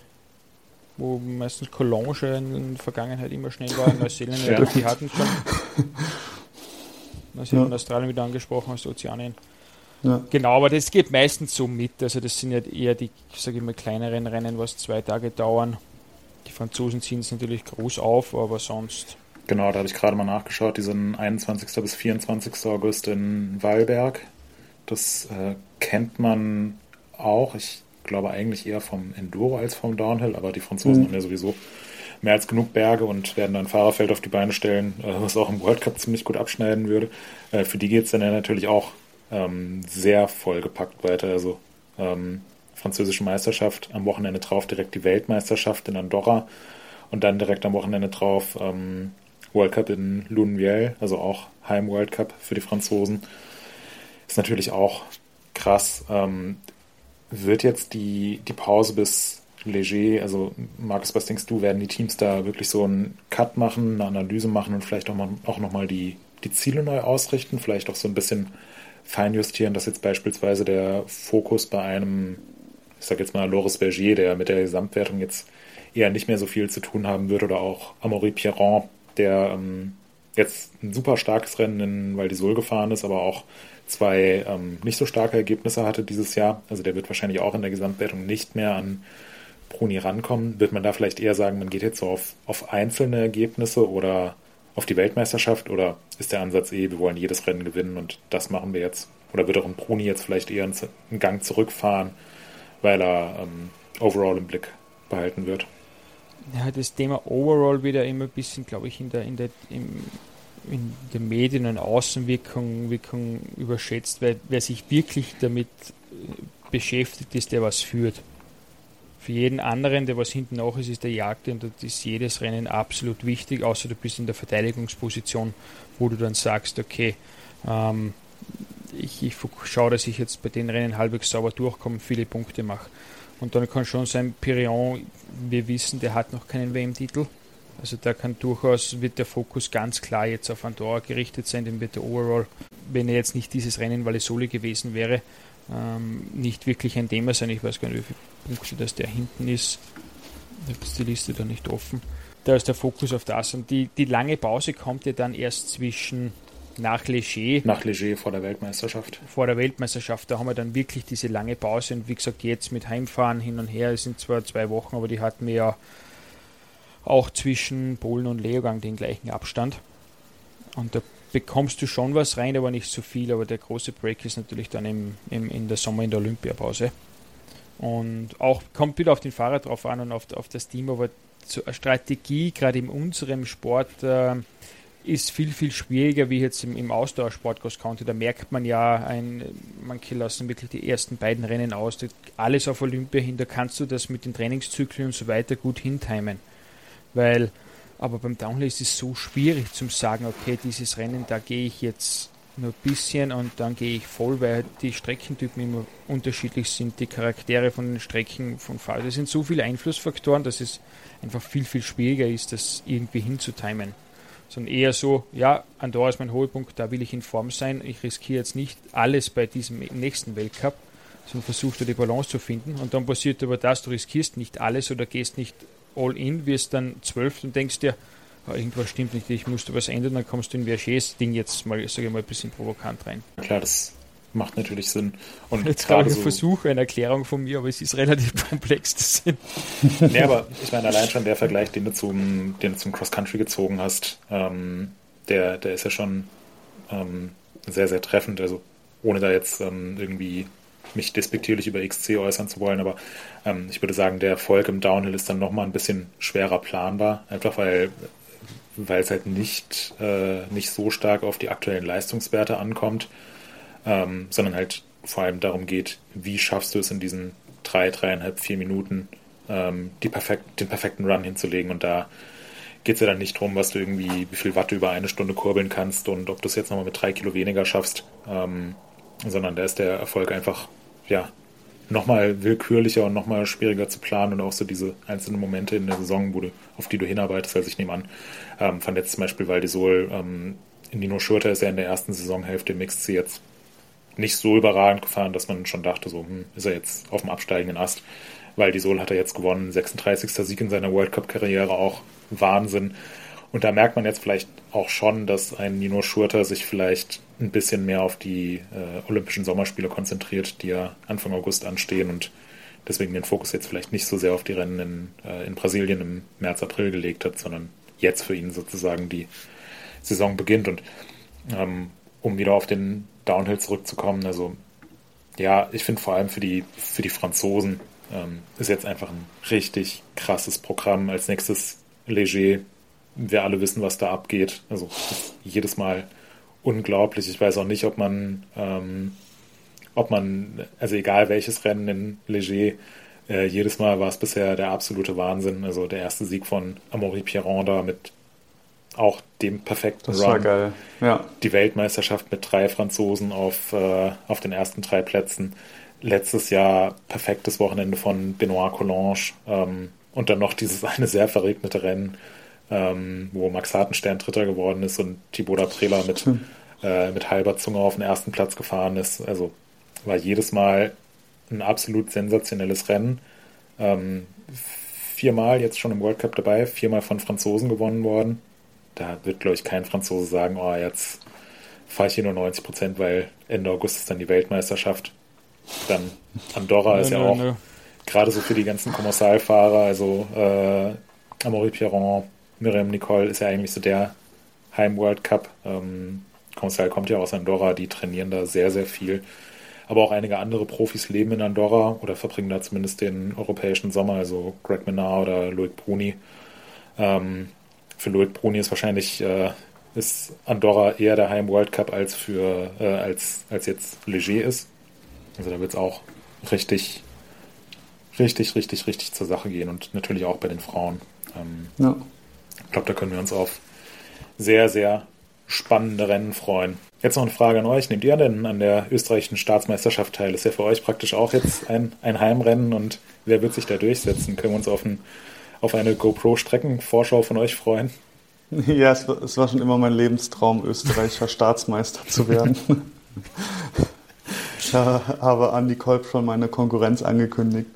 wo meistens Collonge in der Vergangenheit immer schnell war. Neuseeländer, die hatten schon. Neuseeland und Australien wieder angesprochen, aus Ozeanien. Ja. Genau, aber das geht meistens so mit. Also das sind ja eher die, sage ich mal, kleineren Rennen, was 2 Tage dauern. Die Franzosen ziehen es natürlich groß auf, aber sonst... Genau, da habe ich gerade mal nachgeschaut, die sind 21. bis 24. August in Wallberg. Das kennt man auch, ich glaube eigentlich eher vom Enduro als vom Downhill, aber die Franzosen haben ja sowieso mehr als genug Berge und werden dann ein Fahrerfeld auf die Beine stellen, was auch im World Cup ziemlich gut abschneiden würde. Für die geht es dann ja natürlich auch sehr vollgepackt weiter. Also französische Meisterschaft, am Wochenende drauf direkt die Weltmeisterschaft in Andorra und dann direkt am Wochenende drauf World Cup in Lunvielle, also auch Heim-World Cup für die Franzosen. Ist natürlich auch krass. Wird jetzt die Pause bis Léger, also Markus, was denkst du, werden die Teams da wirklich so einen Cut machen, eine Analyse machen und vielleicht auch nochmal die Ziele neu ausrichten, vielleicht auch so ein bisschen feinjustieren, dass jetzt beispielsweise der Fokus bei einem, ich sag jetzt mal Loris Bergier, der mit der Gesamtwertung jetzt eher nicht mehr so viel zu tun haben wird, oder auch Amaury Pierron, der jetzt ein super starkes Rennen in Val d'Isole gefahren ist, aber auch 2 nicht so starke Ergebnisse hatte dieses Jahr. Also der wird wahrscheinlich auch in der Gesamtwertung nicht mehr an Bruni rankommen. Wird man da vielleicht eher sagen, man geht jetzt so auf einzelne Ergebnisse oder auf die Weltmeisterschaft, oder ist der Ansatz wir wollen jedes Rennen gewinnen und das machen wir jetzt? Oder wird auch ein Bruni jetzt vielleicht eher einen Gang zurückfahren, weil er overall im Blick behalten wird? Ja, das Thema Overall wieder immer ein bisschen, glaube ich, in der Medien- und Außenwirkung überschätzt, weil wer sich wirklich damit beschäftigt, ist der was führt. Für jeden anderen, der was hinten nach ist der Jagd, und das ist jedes Rennen absolut wichtig, außer du bist in der Verteidigungsposition, wo du dann sagst, okay, ich schaue, dass ich jetzt bei den Rennen halbwegs sauber durchkomme, viele Punkte mache. Und dann kann schon sein, Pierron, wir wissen, der hat noch keinen WM-Titel. Also da wird der Fokus ganz klar jetzt auf Andorra gerichtet sein, dem wird der Overall, wenn er jetzt nicht dieses Rennen Val d'Isole gewesen wäre, nicht wirklich ein Thema sein. Ich weiß gar nicht, wie viele Punkte das der hinten ist. Ich habe die Liste da nicht offen. Da ist der Fokus auf das. Und die lange Pause kommt ja dann erst nach Léger vor der Weltmeisterschaft. Vor der Weltmeisterschaft, da haben wir dann wirklich diese lange Pause. Und wie gesagt, jetzt mit Heimfahren hin und her, es sind zwar 2 Wochen, aber die hatten wir ja auch zwischen Polen und Leogang den gleichen Abstand. Und da bekommst du schon was rein, aber nicht so viel. Aber der große Break ist natürlich dann in der Sommer in der Olympiapause. Und auch kommt wieder auf den Fahrer drauf an und auf das Team, aber so eine Strategie, gerade in unserem Sport, ist viel, viel schwieriger wie jetzt im Ausdauersport Cross Country. Da merkt man ja, manche lassen wirklich die ersten beiden Rennen aus, alles auf Olympia hin, da kannst du das mit den Trainingszyklen und so weiter gut hintimen. Aber beim Downhill ist es so schwierig zu sagen, okay, dieses Rennen, da gehe ich jetzt nur ein bisschen und dann gehe ich voll, weil die Streckentypen immer unterschiedlich sind, die Charaktere von den Strecken von Fahrern. Das sind so viele Einflussfaktoren, dass es einfach viel, viel schwieriger ist, das irgendwie hinzutimen. Sondern eher so, ja, Andorra ist mein Höhepunkt, da will ich in Form sein, ich riskiere jetzt nicht alles bei diesem nächsten Weltcup, sondern versuchst du die Balance zu finden. Und dann passiert aber das, du riskierst nicht alles oder gehst nicht all in, wirst dann 12 und denkst dir, irgendwas stimmt nicht, ich musste was ändern, dann kommst du in Vergés Ding jetzt mal, sage ich mal, ein bisschen provokant rein. Klar, das macht natürlich Sinn. Und jetzt gerade so Versuch, eine Erklärung von mir, aber es ist relativ komplex, das Sinn. Nee, aber ich meine, allein schon der Vergleich, den du zum Cross-Country gezogen hast, der ist ja schon sehr, sehr treffend, also ohne da jetzt irgendwie mich despektierlich über XC äußern zu wollen, aber ich würde sagen, der Erfolg im Downhill ist dann nochmal ein bisschen schwerer planbar, einfach weil es halt nicht so stark auf die aktuellen Leistungswerte ankommt, sondern halt vor allem darum geht, wie schaffst du es in diesen 3,5, 4 Minuten den perfekten Run hinzulegen, und da geht es ja dann nicht darum, wie viel Watt du über eine Stunde kurbeln kannst und ob du es jetzt nochmal mit 3 Kilo weniger schaffst, sondern da ist der Erfolg einfach nochmal willkürlicher und nochmal schwieriger zu planen, und auch so diese einzelnen Momente in der Saison, auf die du hinarbeitest. Also ich nehme an, fand jetzt zum Beispiel Val di Sole, Nino Schurter ist ja in der ersten Saisonhälfte im XC jetzt nicht so überragend gefahren, dass man schon dachte, so ist er jetzt auf dem absteigenden Ast. Val di Sole hat er jetzt gewonnen, 36. Sieg in seiner World Cup-Karriere, auch Wahnsinn. Und da merkt man jetzt vielleicht auch schon, dass ein Nino Schurter sich vielleicht ein bisschen mehr auf die Olympischen Sommerspiele konzentriert, die ja Anfang August anstehen, und deswegen den Fokus jetzt vielleicht nicht so sehr auf die Rennen in Brasilien im März, April gelegt hat, sondern jetzt für ihn sozusagen die Saison beginnt. Und um wieder auf den Downhill zurückzukommen, also ja, ich finde vor allem für die Franzosen ist jetzt einfach ein richtig krasses Programm. Als nächstes Léger. Wir alle wissen, was da abgeht. Also jedes Mal unglaublich. Ich weiß auch nicht, ob man, also egal welches Rennen in Léger, jedes Mal war es bisher der absolute Wahnsinn. Also der erste Sieg von Amaury Pierron da mit auch dem perfekten Run. Das war geil, ja. Die Weltmeisterschaft mit 3 Franzosen auf den ersten 3 Plätzen. Letztes Jahr perfektes Wochenende von Benoit Coulange, und dann noch dieses eine sehr verregnete Rennen, wo Max Hartenstern Dritter geworden ist und Thibaut Daprela mit halber Zunge auf den ersten Platz gefahren ist. Also war jedes Mal ein absolut sensationelles Rennen. 4-mal jetzt schon im World Cup dabei, 4-mal von Franzosen gewonnen worden. Da wird, glaube ich, kein Franzose sagen, jetzt fahre ich hier nur 90%, weil Ende August ist dann die Weltmeisterschaft. Dann Andorra ist ja auch gerade so für die ganzen Kommersalfahrer, also Amaury Pierron, Myriam Nicole ist ja eigentlich so der Heim-World Cup. Kommissar kommt ja aus Andorra, die trainieren da sehr, sehr viel. Aber auch einige andere Profis leben in Andorra oder verbringen da zumindest den europäischen Sommer, also Greg Minnaar oder Loic Bruni. Für Loic Bruni ist wahrscheinlich ist Andorra eher der Heim-World Cup als jetzt Léger ist. Also da wird es auch richtig zur Sache gehen, und natürlich auch bei den Frauen. Ja. Ich glaube, da können wir uns auf sehr, sehr spannende Rennen freuen. Jetzt noch eine Frage an euch. Nehmt ihr denn an der österreichischen Staatsmeisterschaft teil? Ist ja für euch praktisch auch jetzt ein Heimrennen, und wer wird sich da durchsetzen? Können wir uns auf eine GoPro-Streckenvorschau von euch freuen? Ja, es war schon immer mein Lebenstraum, österreichischer Staatsmeister zu werden. Da habe Andy Kolb schon meine Konkurrenz angekündigt.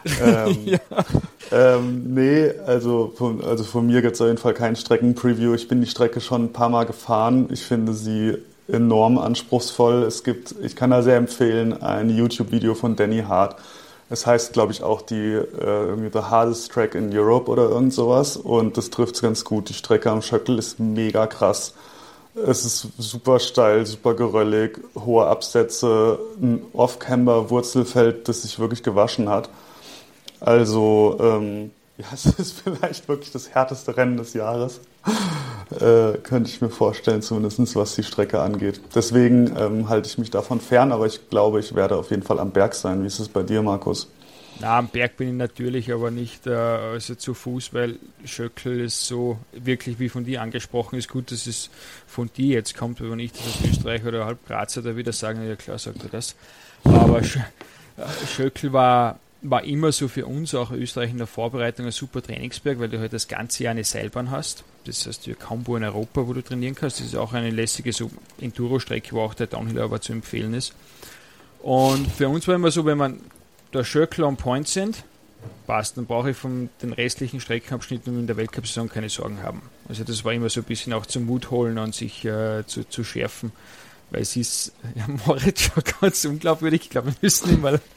Nee, also von mir gibt es auf jeden Fall kein Streckenpreview. Ich bin die Strecke schon ein paar Mal gefahren. Ich finde sie enorm anspruchsvoll. Ich kann da sehr empfehlen, ein YouTube-Video von Danny Hart. Es heißt, glaube ich, auch irgendwie The Hardest Track in Europe oder irgend sowas. Und das trifft es ganz gut. Die Strecke am Schöckl ist mega krass. Es ist super steil, super geröllig, hohe Absätze, ein Off-Camber-Wurzelfeld, das sich wirklich gewaschen hat. Also, es ist vielleicht wirklich das härteste Rennen des Jahres. Könnte ich mir vorstellen, zumindest was die Strecke angeht. Deswegen halte ich mich davon fern, aber ich glaube, ich werde auf jeden Fall am Berg sein. Wie ist es bei dir, Markus? Na, am Berg bin ich natürlich, aber nicht also zu Fuß, weil Schöckl ist so wirklich, wie von dir angesprochen ist, gut, dass es von dir jetzt kommt, wenn ich das als Österreicher oder halb Grazer da wieder sagen, ja klar, sagt er das. Aber Schöckl war immer so für uns, auch Österreich in der Vorbereitung, ein super Trainingsberg, weil du halt das ganze Jahr eine Seilbahn hast. Das heißt, du kaum wo in Europa, wo du trainieren kannst. Das ist auch eine lässige so Enduro-Strecke, wo auch der Downhill aber zu empfehlen ist. Und für uns war immer so, wenn man der Schöckl on Point sind, passt, dann brauche ich von den restlichen Streckenabschnitten in der Weltcup-Saison keine Sorgen haben. Also das war immer so ein bisschen auch zum Mut holen und sich zu schärfen, weil es ist, ja, Moritz schon ganz unglaubwürdig. Ich glaube, wir müssen ihn mal...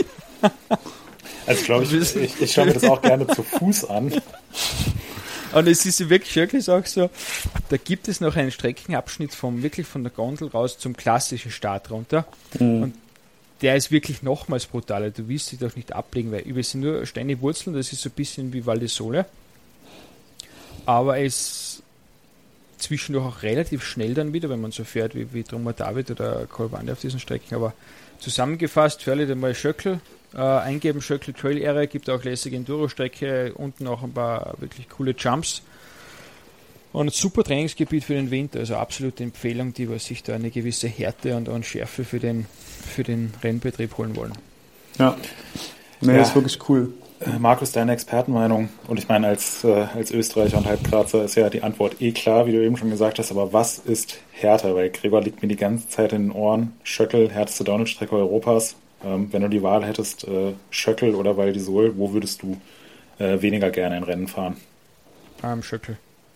Also glaube ich schaue mir das auch gerne zu Fuß an. Und es ist wirklich wirklich auch so, da gibt es noch einen Streckenabschnitt wirklich von der Gondel raus zum klassischen Start runter. Und der ist wirklich nochmals brutaler. Du willst dich doch nicht ablegen, weil über sind nur Steine, Wurzeln, das ist so ein bisschen wie Val di Sole. Aber es zwischendurch auch relativ schnell dann wieder, wenn man so fährt wie Drummer David oder Colbande auf diesen Strecken. Aber zusammengefasst, für alle, die mal Schöckl eingeben, Schöckl Trail Area, gibt auch lässige Enduro-Strecke, unten auch ein paar wirklich coole Jumps. Und ein super Trainingsgebiet für den Winter, also absolute Empfehlung, die was sich da eine gewisse Härte und Schärfe für den Rennbetrieb holen wollen. Ja, ist wirklich cool. Markus, deine Expertenmeinung, und ich meine, als Österreicher und Halbgrazer ist ja die Antwort klar, wie du eben schon gesagt hast, aber was ist härter? Weil Gregor liegt mir die ganze Zeit in den Ohren. Schöckl, härteste Downhill-Strecke Europas. Wenn du die Wahl hättest, Schöckl oder Val di Sole, wo würdest du weniger gerne ein Rennen fahren? Schöckl.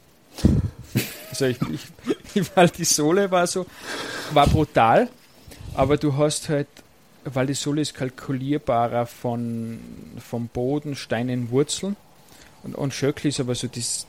Also Val di Sole war brutal, aber du hast halt, Val di Sole ist kalkulierbarer vom Boden, Steinen, Wurzeln und Schöckl ist aber so das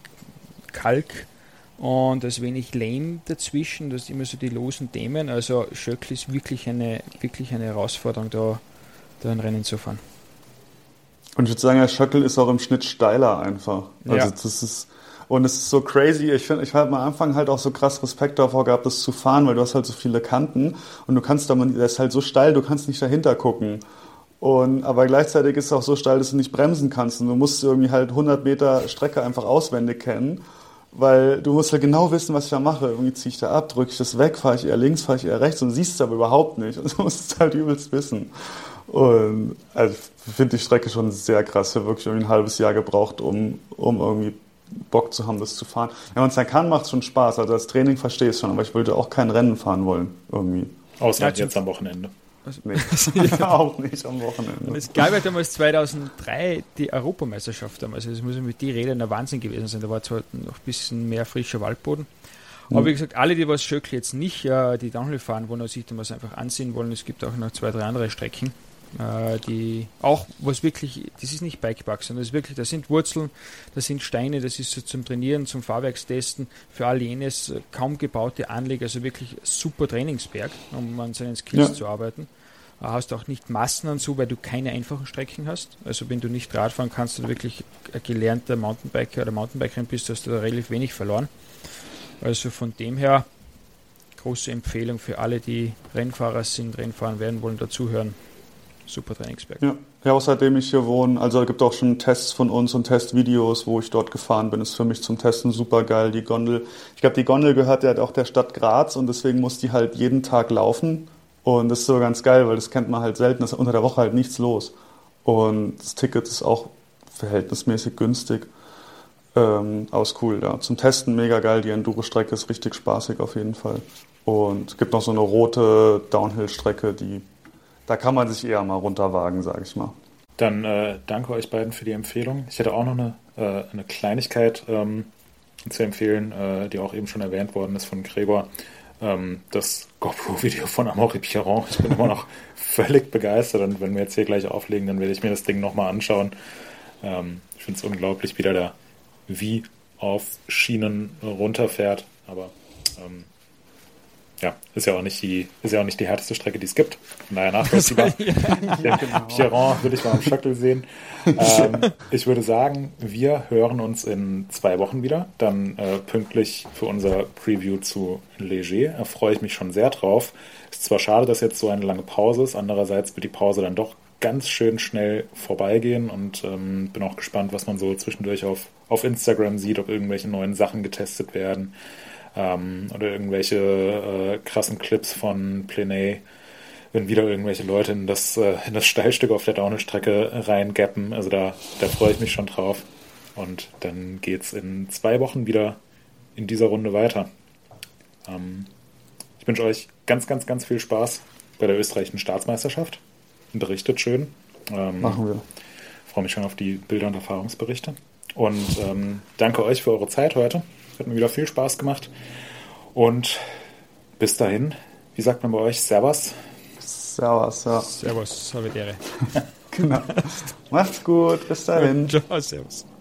Kalk und das wenig Lehm dazwischen, das ist immer so die losen Themen, also Schöckl ist wirklich eine Herausforderung, da ein Rennen zu fahren. Und ich würde sagen, der Schöckl ist auch im Schnitt steiler einfach. Also das ist... Und es ist so crazy, ich habe am Anfang halt auch so krass Respekt davor gehabt, das zu fahren, weil du hast halt so viele Kanten und du kannst der ist halt so steil, du kannst nicht dahinter gucken. Aber gleichzeitig ist es auch so steil, dass du nicht bremsen kannst und du musst irgendwie halt 100 Meter Strecke einfach auswendig kennen, weil du musst ja genau wissen, was ich da mache. Irgendwie ziehe ich da ab, drücke ich das weg, fahre ich eher links, fahre ich eher rechts und siehst es aber überhaupt nicht. Und du musst es halt übelst wissen. Und also ich finde die Strecke schon sehr krass. Ich habe wirklich irgendwie ein halbes Jahr gebraucht, um irgendwie Bock zu haben, das zu fahren. Wenn man es dann kann, macht es schon Spaß. Also das Training verstehe ich schon, aber ich würde auch kein Rennen fahren wollen, irgendwie. Außer jetzt am Wochenende. Nee, auch nicht am Wochenende. Es gab ja damals 2003 die Europameisterschaft damals. Also das muss mit die Räder ein Wahnsinn gewesen sein. Da war zwar noch ein bisschen mehr frischer Waldboden. Aber wie gesagt, alle, die was Schöckl jetzt nicht die Downhill fahren wollen oder sich das einfach ansehen wollen, es gibt auch noch 2, 3 andere Strecken, die auch, was wirklich, das ist nicht Bikepark, sondern das ist wirklich, das sind Wurzeln, das sind Steine, das ist so zum Trainieren, zum Fahrwerkstesten, für all jenes kaum gebaute Anleger, also wirklich super Trainingsberg, um an seinen Skills zu arbeiten. Hast auch nicht Massen an so, weil du keine einfachen Strecken hast. Also wenn du nicht Radfahren kannst oder wirklich ein gelernter Mountainbiker oder Mountainbikerin bist, hast du da relativ wenig verloren. Also von dem her große Empfehlung für alle, die Rennfahrer sind, Rennfahren werden wollen, dazuhören. Super Trainingsberg. Ja, außerdem ich hier wohne, also es gibt auch schon Tests von uns und Testvideos, wo ich dort gefahren bin. Ist für mich zum Testen super geil. Die Gondel, ich glaube, die Gondel gehört ja auch der Stadt Graz und deswegen muss die halt jeden Tag laufen. Und das ist so ganz geil, weil das kennt man halt selten, ist unter der Woche halt nichts los. Und das Ticket ist auch verhältnismäßig günstig. Aus cool, ja. Zum Testen mega geil, die Enduro-Strecke ist richtig spaßig auf jeden Fall. Und es gibt noch so eine rote Downhill-Strecke, da kann man sich eher mal runterwagen, sage ich mal. Dann danke euch beiden für die Empfehlung. Ich hätte auch noch eine Kleinigkeit zu empfehlen, die auch eben schon erwähnt worden ist von Gregor. Das GoPro-Video von Amaury Pierron. Ich bin immer noch völlig begeistert und wenn wir jetzt hier gleich auflegen, dann werde ich mir das Ding nochmal anschauen. Ich finde es unglaublich, wie der da wie auf Schienen runterfährt, aber ist ja auch nicht die härteste Strecke, die es gibt. Von daher nachvollziehbar. Pierron würde ich mal am Schöckl sehen. Ich würde sagen, wir hören uns in 2 Wochen wieder. Dann pünktlich für unser Preview zu Léger. Da freue ich mich schon sehr drauf. Ist zwar schade, dass jetzt so eine lange Pause ist. Andererseits wird die Pause dann doch ganz schön schnell vorbeigehen und bin auch gespannt, was man so zwischendurch auf Instagram sieht, ob irgendwelche neuen Sachen getestet werden. Oder irgendwelche krassen Clips von Plenay, wenn wieder irgendwelche Leute in das Steilstück auf der Downhill-Strecke reingappen. Also da freue ich mich schon drauf. Und dann geht's in 2 Wochen wieder in dieser Runde weiter. Ich wünsche euch ganz, ganz, ganz viel Spaß bei der österreichischen Staatsmeisterschaft. Berichtet schön. Machen wir. Freue mich schon auf die Bilder und Erfahrungsberichte. Und danke euch für eure Zeit heute. Hat mir wieder viel Spaß gemacht. Und bis dahin, wie sagt man bei euch? Servus? Servus, ja. Servus, habe Ehre. Genau. Macht's gut, bis dahin. Ciao, servus.